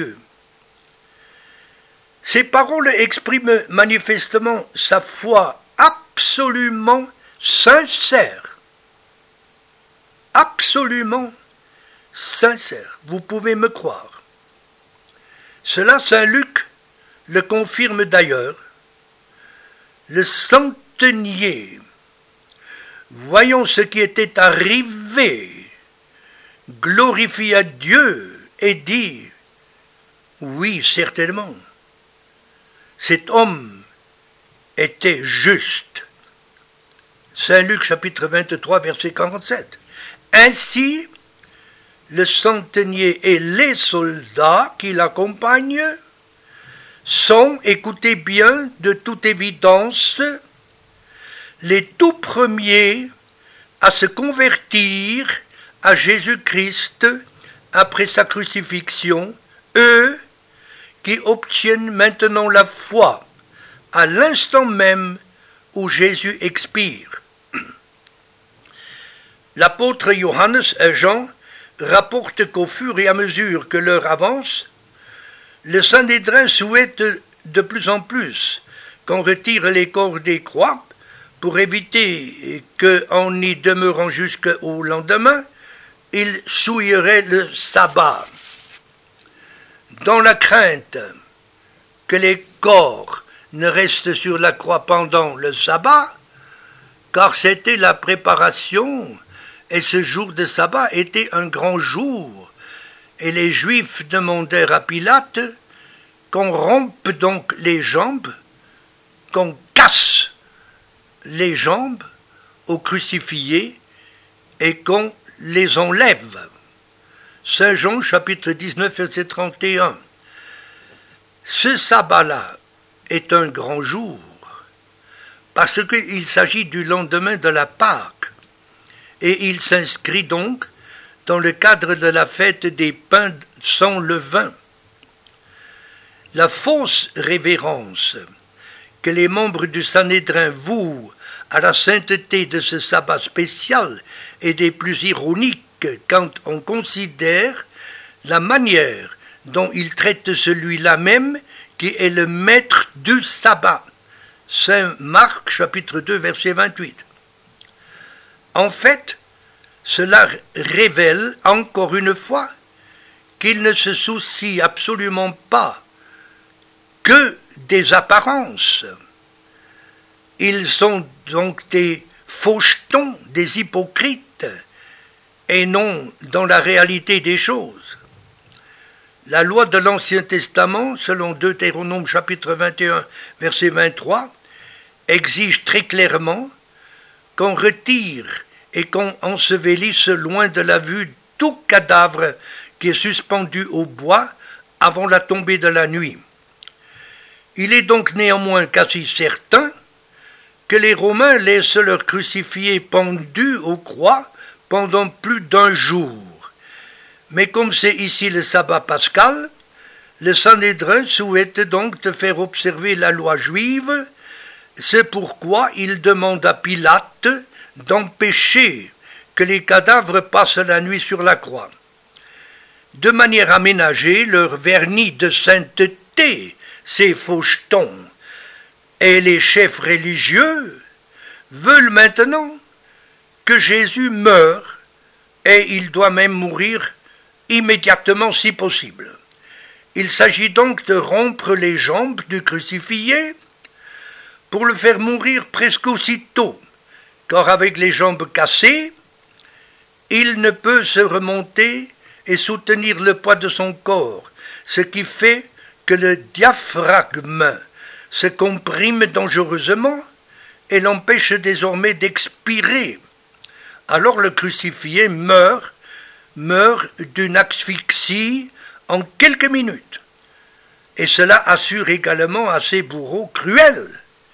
Ces paroles expriment manifestement sa foi absolument sincère. absolument sincère. Vous pouvez me croire. Cela, saint Luc le confirme d'ailleurs. Le centenier, voyant ce qui était arrivé, glorifia Dieu et dit, oui, certainement, cet homme était juste. Saint Luc chapitre 23 verset 47. Ainsi, le centenier et les soldats qui l'accompagnent sont, écoutez bien, de toute évidence, les tout premiers à se convertir à Jésus-Christ après sa crucifixion, eux qui obtiennent maintenant la foi à l'instant même où Jésus expire. L'apôtre Johannes et Jean rapportent qu'au fur et à mesure que l'heure avance, le Sanhédrin souhaite de plus en plus qu'on retire les corps des croix pour éviter qu'en y demeurant jusqu'au lendemain, il souillerait le sabbat. Dans la crainte que les corps ne restent sur la croix pendant le sabbat, car c'était la préparation, et ce jour de sabbat était un grand jour, et les Juifs demandèrent à Pilate qu'on rompe donc les jambes, qu'on casse les jambes aux crucifiés et qu'on les enlève. Saint Jean chapitre 19 verset 31. Ce sabbat-là est un grand jour parce qu'il s'agit du lendemain de la Pâque et il s'inscrit donc dans le cadre de la fête des pains sans levain. La fausse révérence que les membres du Sanhédrin vouent à la sainteté de ce sabbat spécial est des plus ironiques quand on considère la manière dont ils traitent celui-là même qui est le maître du sabbat. Saint Marc chapitre 2 verset 28. En fait, cela révèle encore une fois qu'ils ne se soucient absolument pas que des apparences. Ils sont donc des fauchetons, des hypocrites, et non dans la réalité des choses. La loi de l'Ancien Testament, selon Deutéronome chapitre 21, verset 23, exige très clairement qu'on retire et qu'on ensevelisse loin de la vue tout cadavre qui est suspendu au bois avant la tombée de la nuit. Il est donc néanmoins quasi certain que les Romains laissent leurs crucifiés pendus aux croix pendant plus d'un jour. Mais comme c'est ici le sabbat pascal, le Sanhédrin souhaite donc de faire observer la loi juive, c'est pourquoi il demande à Pilate d'empêcher que les cadavres passent la nuit sur la croix. De manière à ménager leur vernis de sainteté, ces fauchetons et les chefs religieux veulent maintenant que Jésus meure, et il doit même mourir immédiatement si possible. Il s'agit donc de rompre les jambes du crucifié pour le faire mourir presque aussitôt, car avec les jambes cassées, il ne peut se remonter et soutenir le poids de son corps, ce qui fait que le diaphragme se comprime dangereusement et l'empêche désormais d'expirer. Alors le crucifié meurt d'une asphyxie en quelques minutes. Et cela assure également à ses bourreaux cruels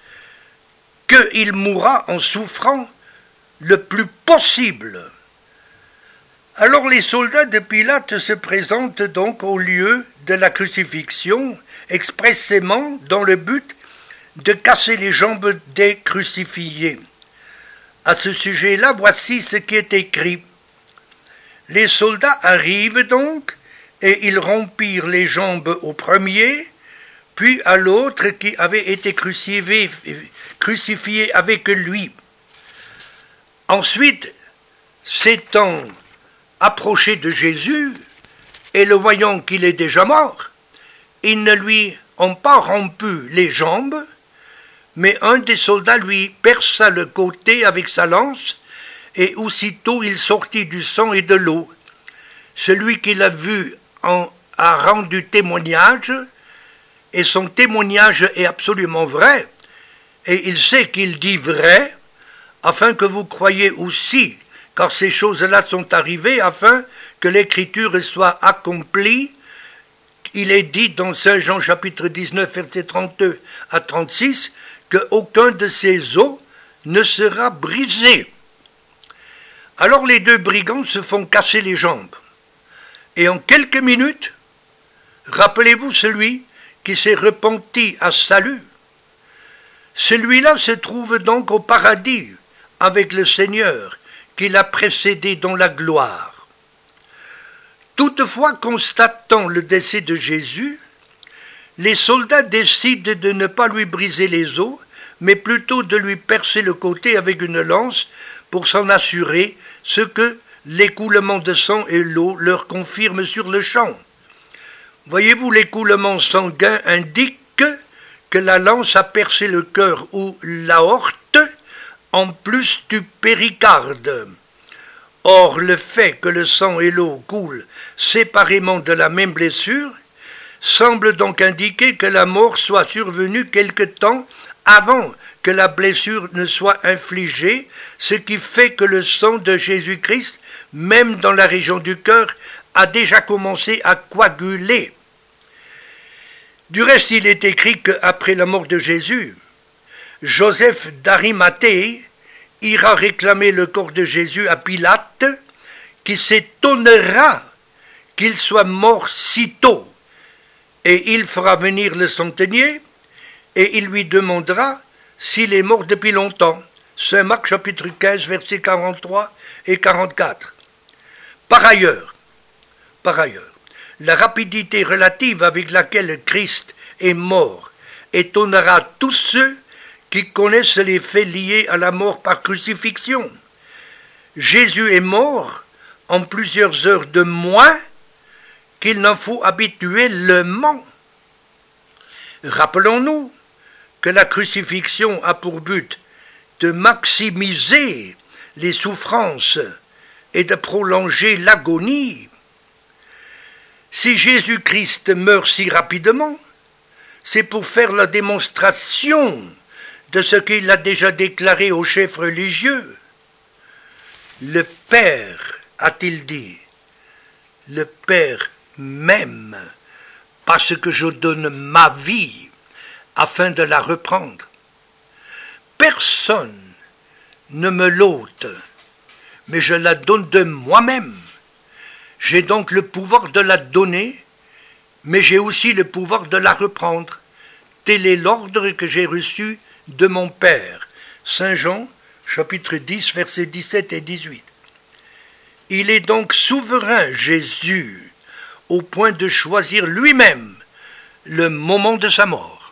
qu'il mourra en souffrant le plus possible. Alors les soldats de Pilate se présentent donc au lieu de la crucifixion expressément dans le but de casser les jambes des crucifiés. À ce sujet-là, voici ce qui est écrit. Les soldats arrivent donc et ils rompirent les jambes au premier, puis à l'autre qui avait été crucifié avec lui. Ensuite, s'étant approché de Jésus, et le voyant qu'il est déjà mort, ils ne lui ont pas rompu les jambes, mais un des soldats lui perça le côté avec sa lance, et aussitôt il sortit du sang et de l'eau. Celui qui l'a vu a rendu témoignage, et son témoignage est absolument vrai, et il sait qu'il dit vrai, afin que vous croyiez aussi, car ces choses-là sont arrivées, afin que l'écriture soit accomplie. Il est dit dans Saint Jean chapitre 19, versets 32 à 36, qu'aucun de ces os ne sera brisé. Alors les deux brigands se font casser les jambes. Et en quelques minutes, rappelez-vous celui qui s'est repenti à salut. Celui-là se trouve donc au paradis avec le Seigneur qui l'a précédé dans la gloire. Toutefois, constatant le décès de Jésus, les soldats décident de ne pas lui briser les os, mais plutôt de lui percer le côté avec une lance pour s'en assurer, ce que l'écoulement de sang et l'eau leur confirment sur le champ. Voyez-vous, l'écoulement sanguin indique que la lance a percé le cœur ou l'aorte, en plus du péricarde. Or, le fait que le sang et l'eau coulent séparément de la même blessure semble donc indiquer que la mort soit survenue quelque temps avant que la blessure ne soit infligée, ce qui fait que le sang de Jésus-Christ, même dans la région du cœur, a déjà commencé à coaguler. Du reste, il est écrit qu'après la mort de Jésus, Joseph d'Arimathée ira réclamer le corps de Jésus à Pilate, qui s'étonnera qu'il soit mort si tôt, et il fera venir le centenier, et il lui demandera s'il est mort depuis longtemps. Saint Marc chapitre 15, versets 43 et 44. Par ailleurs, la rapidité relative avec laquelle Christ est mort étonnera tous ceux qui connaissent les faits liés à la mort par crucifixion. Jésus est mort en plusieurs heures de moins qu'il n'en faut habituellement. Rappelons-nous que la crucifixion a pour but de maximiser les souffrances et de prolonger l'agonie. Si Jésus-Christ meurt si rapidement, c'est pour faire la démonstration de ce qu'il a déjà déclaré aux chefs religieux. Le Père, a-t-il dit, le Père m'aime parce que je donne ma vie afin de la reprendre. Personne ne me l'ôte, mais je la donne de moi-même. J'ai donc le pouvoir de la donner, mais j'ai aussi le pouvoir de la reprendre. Tel est l'ordre que j'ai reçu de mon Père. Saint Jean, chapitre 10, versets 17 et 18. Il est donc souverain, Jésus, au point de choisir lui-même le moment de sa mort.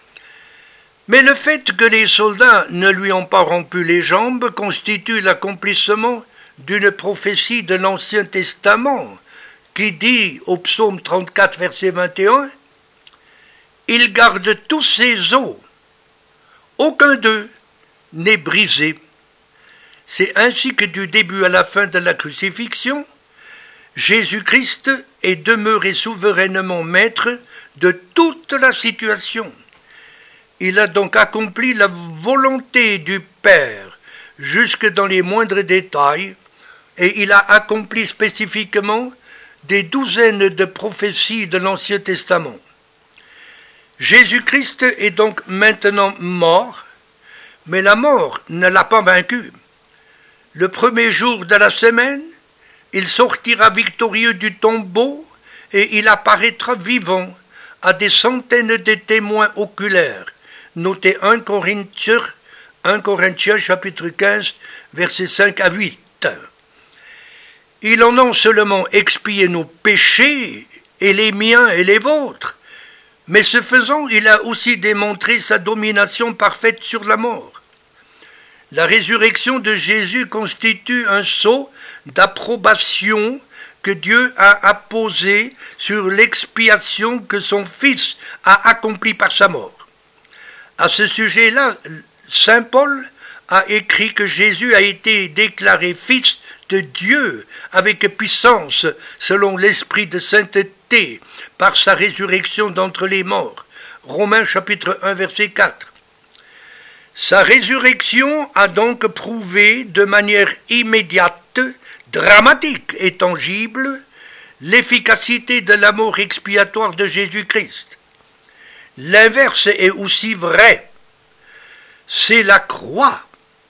Mais le fait que les soldats ne lui ont pas rompu les jambes constitue l'accomplissement d'une prophétie de l'Ancien Testament qui dit au psaume 34, verset 21, « Il garde tous ses os, aucun d'eux n'est brisé. » C'est ainsi que du début à la fin de la crucifixion, Jésus-Christ est demeuré souverainement maître de toute la situation. Il a donc accompli la volonté du Père jusque dans les moindres détails, et il a accompli spécifiquement des douzaines de prophéties de l'Ancien Testament. Jésus-Christ est donc maintenant mort, mais la mort ne l'a pas vaincu. Le premier jour de la semaine, il sortira victorieux du tombeau et il apparaîtra vivant à des centaines de témoins oculaires. Notez 1 Corinthiens chapitre 15, versets 5 à 8. Il en a non seulement expié nos péchés, et les miens et les vôtres, mais ce faisant, il a aussi démontré sa domination parfaite sur la mort. La résurrection de Jésus constitue un sceau d'approbation que Dieu a apposé sur l'expiation que son Fils a accomplie par sa mort. À ce sujet-là, saint Paul a écrit que Jésus a été déclaré Fils de Dieu avec puissance selon l'esprit de sainteté par sa résurrection d'entre les morts. Romains chapitre 1 verset 4. Sa résurrection a donc prouvé de manière immédiate, dramatique et tangible l'efficacité de l'amour expiatoire de Jésus-Christ. L'inverse est aussi vrai. C'est la croix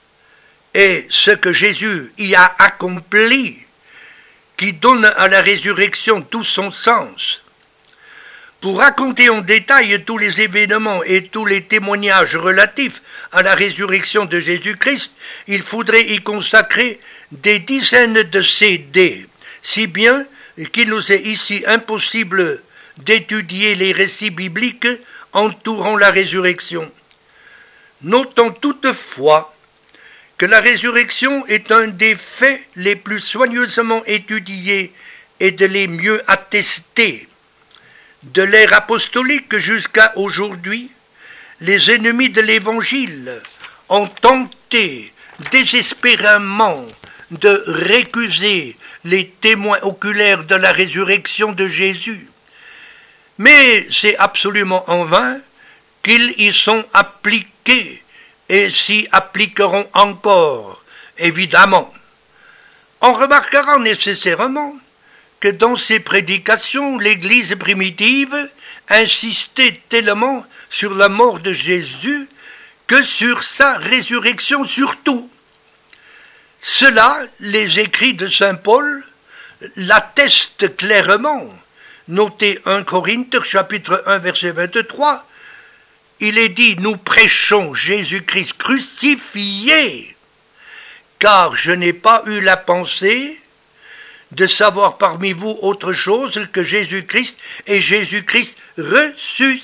et ce que Jésus y a accompli qui donne à la résurrection tout son sens. Pour raconter en détail tous les événements et tous les témoignages relatifs à la résurrection de Jésus-Christ, il faudrait y consacrer des dizaines de CD, si bien qu'il nous est ici impossible d'étudier les récits bibliques entourant la résurrection. Notons toutefois que la résurrection est un des faits les plus soigneusement étudiés et de les mieux attestés. De l'ère apostolique jusqu'à aujourd'hui, les ennemis de l'Évangile ont tenté désespérément de récuser les témoins oculaires de la résurrection de Jésus. Mais c'est absolument en vain qu'ils y sont appliqués et s'y appliqueront encore, évidemment. On remarquera nécessairement que dans ses prédications, l'Église primitive insistait tellement sur la mort de Jésus que sur sa résurrection surtout. Cela, les écrits de saint Paul l'attestent clairement. Notez 1 Corinthiens chapitre 1 verset 23, il est dit « Nous prêchons Jésus-Christ crucifié, car je n'ai pas eu la pensée de savoir parmi vous autre chose que Jésus-Christ et Jésus-Christ ressuscité. »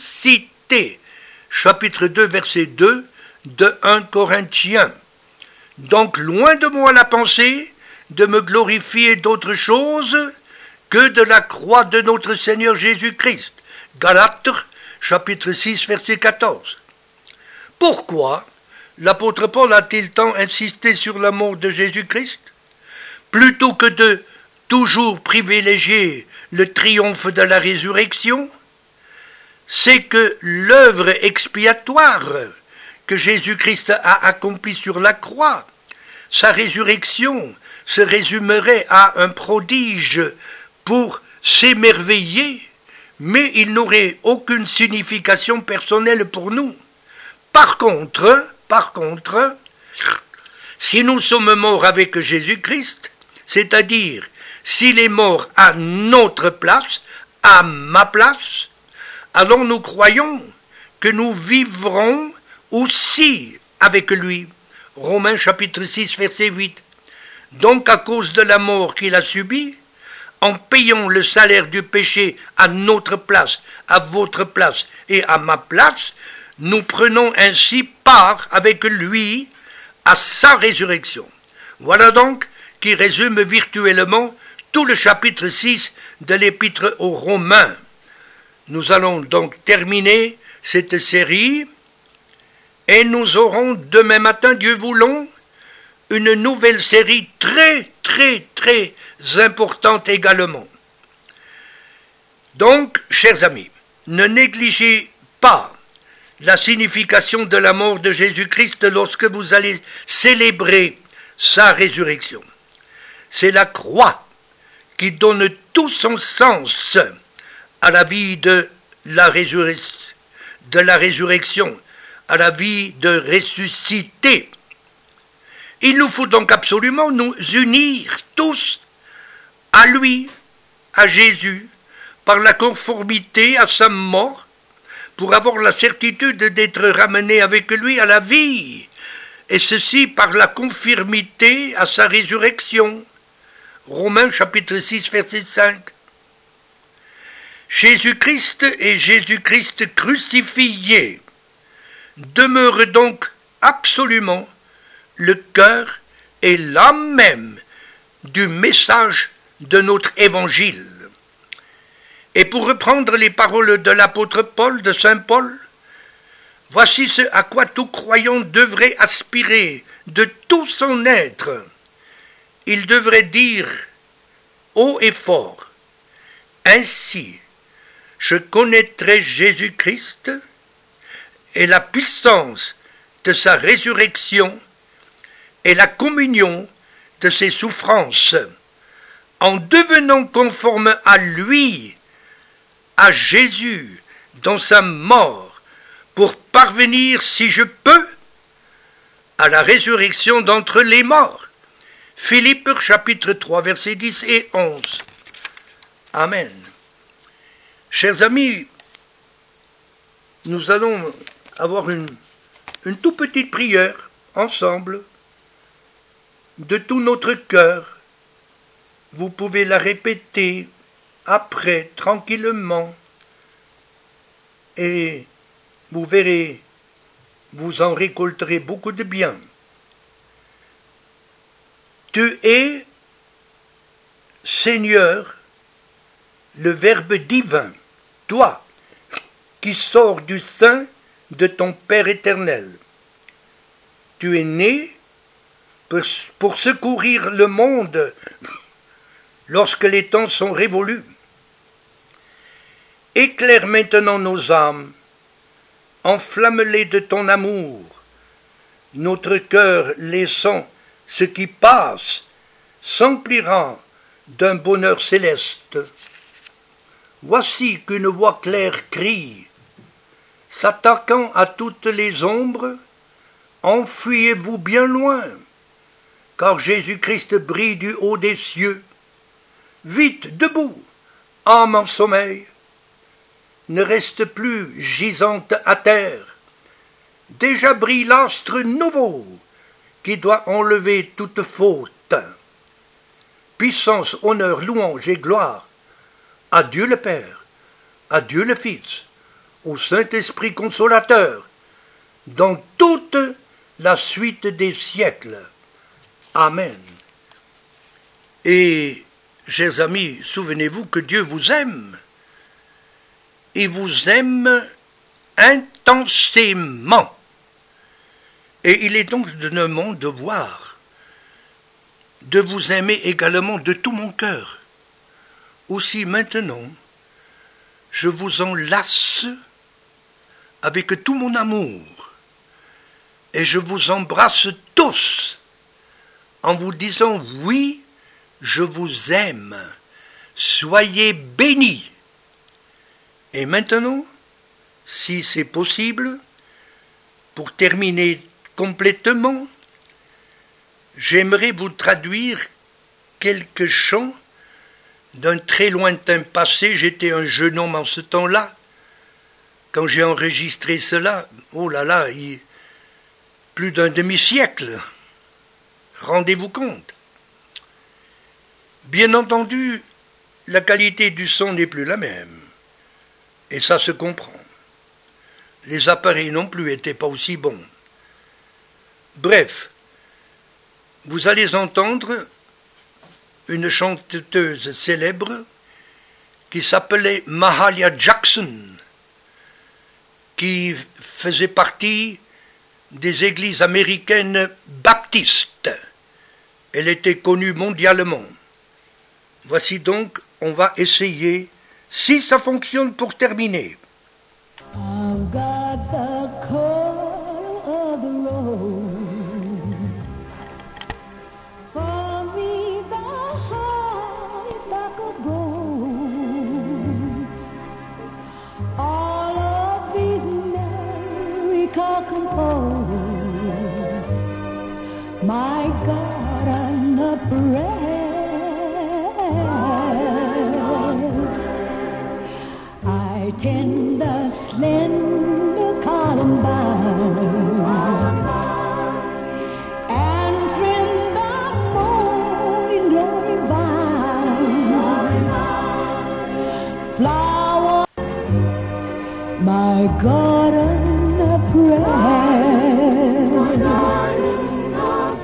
Chapitre 2, verset 2 de 1 Corinthiens. Donc loin de moi la pensée de me glorifier d'autre chose que de la croix de notre Seigneur Jésus-Christ. Galates, chapitre 6, verset 14. Pourquoi l'apôtre Paul a-t-il tant insisté sur la mort de Jésus-Christ? Plutôt que de toujours privilégier le triomphe de la résurrection, c'est que l'œuvre expiatoire que Jésus-Christ a accomplie sur la croix, sa résurrection, se résumerait à un prodige pour s'émerveiller, mais il n'aurait aucune signification personnelle pour nous. Par contre, si nous sommes morts avec Jésus-Christ, c'est-à-dire s'il est mort à notre place, à ma place, alors nous croyons que nous vivrons aussi avec lui. Romains chapitre 6, verset 8. Donc à cause de la mort qu'il a subie, en payant le salaire du péché à notre place, à votre place et à ma place, nous prenons ainsi part avec lui à sa résurrection. Voilà donc qui résume virtuellement tout le chapitre 6 de l'épître aux Romains. Nous allons donc terminer cette série et nous aurons demain matin, Dieu voulant, une nouvelle série très importante également. Donc, chers amis, ne négligez pas la signification de la mort de Jésus-Christ lorsque vous allez célébrer sa résurrection. C'est la croix qui donne tout son sens à la vie de la résurrection, à la vie de ressuscité. Il nous faut donc absolument nous unir tous à lui, à Jésus, par la conformité à sa mort, pour avoir la certitude d'être ramenés avec lui à la vie, et ceci par la conformité à sa résurrection. Romains chapitre 6, verset 5. Jésus-Christ et Jésus-Christ crucifié demeurent donc absolument le cœur et l'âme même du message de notre évangile. Et pour reprendre les paroles de l'apôtre Paul, de saint Paul, voici ce à quoi tout croyant devrait aspirer de tout son être. Il devrait dire haut et fort, ainsi je connaîtrai Jésus-Christ et la puissance de sa résurrection et la communion de ses souffrances, en devenant conforme à lui, à Jésus, dans sa mort, pour parvenir, si je peux, à la résurrection d'entre les morts. Philippiens chapitre 3, versets 10 et 11. Amen. Chers amis, nous allons avoir une toute petite prière ensemble, de tout notre cœur. Vous pouvez la répéter après, tranquillement, et vous verrez, vous en récolterez beaucoup de bien. Tu es, Seigneur, le Verbe divin, toi, qui sors du sein de ton Père éternel. Tu es né pour secourir le monde lorsque les temps sont révolus. Éclaire maintenant nos âmes, enflamme-les de ton amour, notre cœur laissant ce qui passe s'emplira d'un bonheur céleste. Voici qu'une voix claire crie, s'attaquant à toutes les ombres, enfuyez-vous bien loin, car Jésus-Christ brille du haut des cieux. Vite, debout, âme en sommeil, ne reste plus gisante à terre. Déjà brille l'astre nouveau, qui doit enlever toute faute. Puissance, honneur, louange et gloire à Dieu le Père, à Dieu le Fils, au Saint-Esprit consolateur, dans toute la suite des siècles. Amen. Et, chers amis, souvenez-vous que Dieu vous aime, et vous aime intensément. Et il est donc de mon devoir de vous aimer également de tout mon cœur. Aussi maintenant, je vous enlace avec tout mon amour et je vous embrasse tous en vous disant oui, je vous aime, soyez bénis. Et maintenant, si c'est possible, pour terminer complètement, j'aimerais vous traduire quelques chants d'un très lointain passé. J'étais un jeune homme en ce temps-là, quand j'ai enregistré cela, oh là là, plus d'un demi-siècle, rendez-vous compte. Bien entendu, la qualité du son n'est plus la même, et ça se comprend. Les appareils non plus n'étaient pas aussi bons. Bref, vous allez entendre une chanteuse célèbre qui s'appelait Mahalia Jackson, qui faisait partie des églises américaines baptistes. Elle était connue mondialement. Voici donc, on va essayer, si ça fonctionne pour terminer. I've got the call of the road. For me the heart is like a gold. All of these America composed. My God, I'm a prayer. I tend the slender columbine and trim the morning glory vine. Flower, my garden of prayer.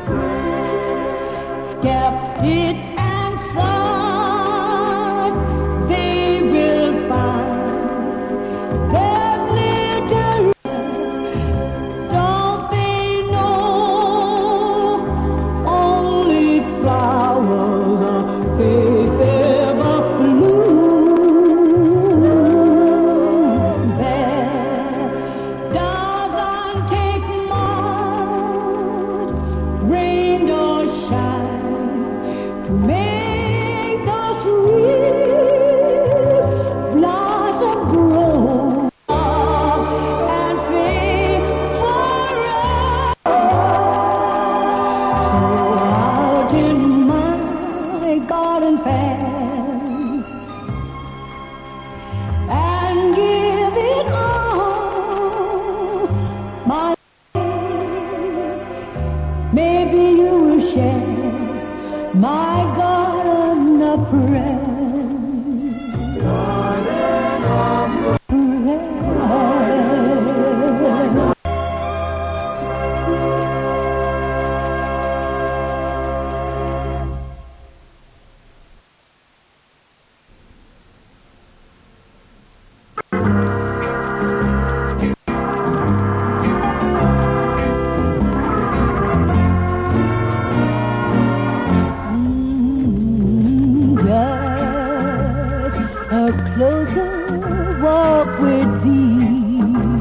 closer walk with thee.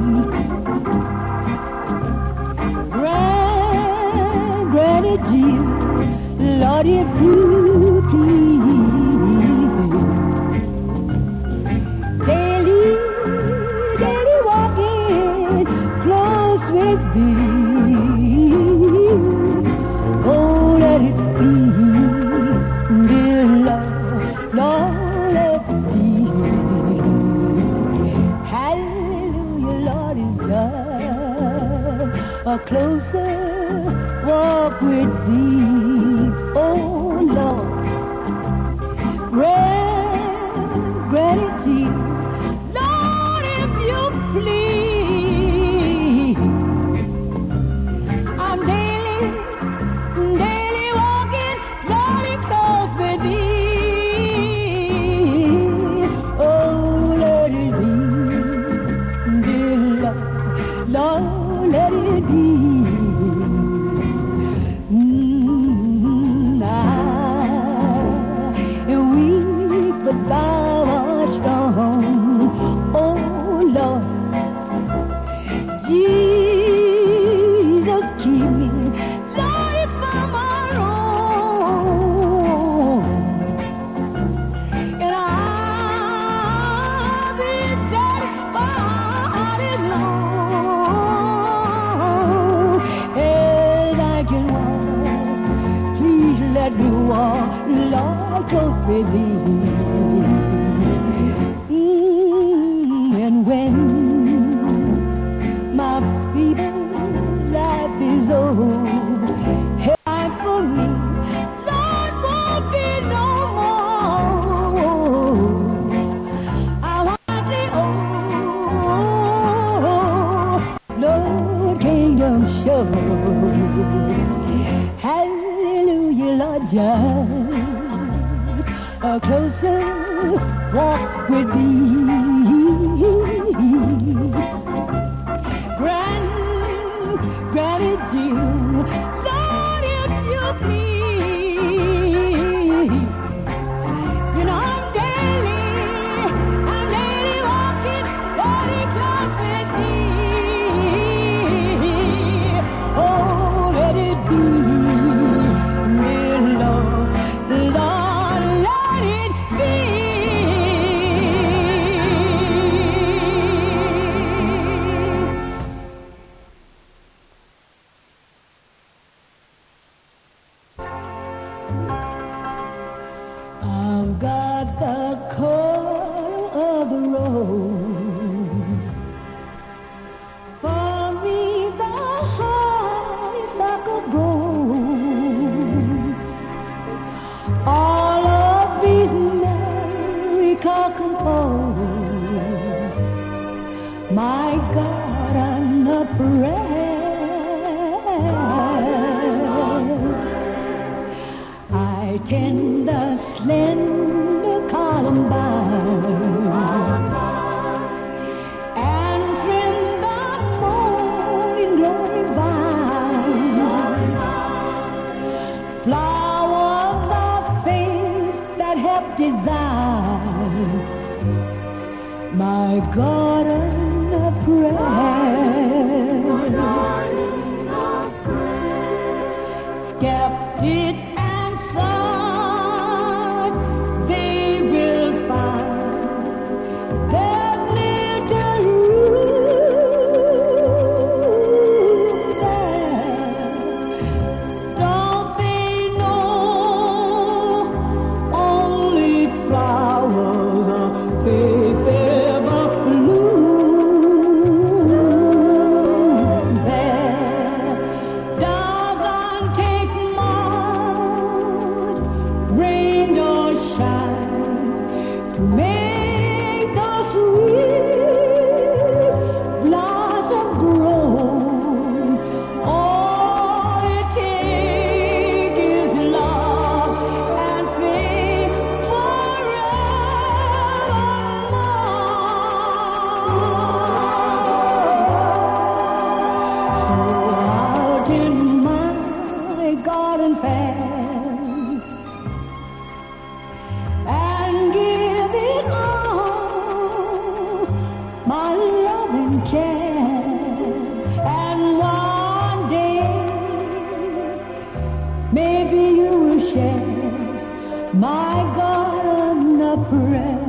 Granny Jill, Lord, if you please, daily walking close with thee. Oh, let it be, dear Lord, Lord, let it be. Hallelujah, Lord, is just a closer walk with thee. Oh, Lord, gratitude, Lord, if you please, I'm daily walking, Lord, it goes with thee. Oh, let it be, dear Lord, Lord, let it be. Weak, but thou art strong. Oh, Lord, Jesus, keep me, Lord, from our own. And I'll be satisfied as long as I can walk. Please let me walk, Lord, close with thee. And when my feeble life is over, time for me, Lord, won't be no more. I want the old Lord kingdom show. Hallelujah, Lord, just a closer walk with thee. Granny Jill, Lord, if you please, you know I'm daily walking, Lord, it close with thee. Oh, let it be, dear Lord, Lord, let it be. I've got the corner of the road. For me, the honeysuckle grows. All of these merry compose. My God, I'm not prayer. I tend the slender columbine and trim the morning glory vine. Flowers of faith that help design my garden of prayer. Skeptic and some, they will find there's little room there. Don't they know only flowers of faith ever bloom there? Doesn't take much rain or shine to make the sweet blossom grow. All it takes is love and faith forevermore. So out in my garden path and give it friend.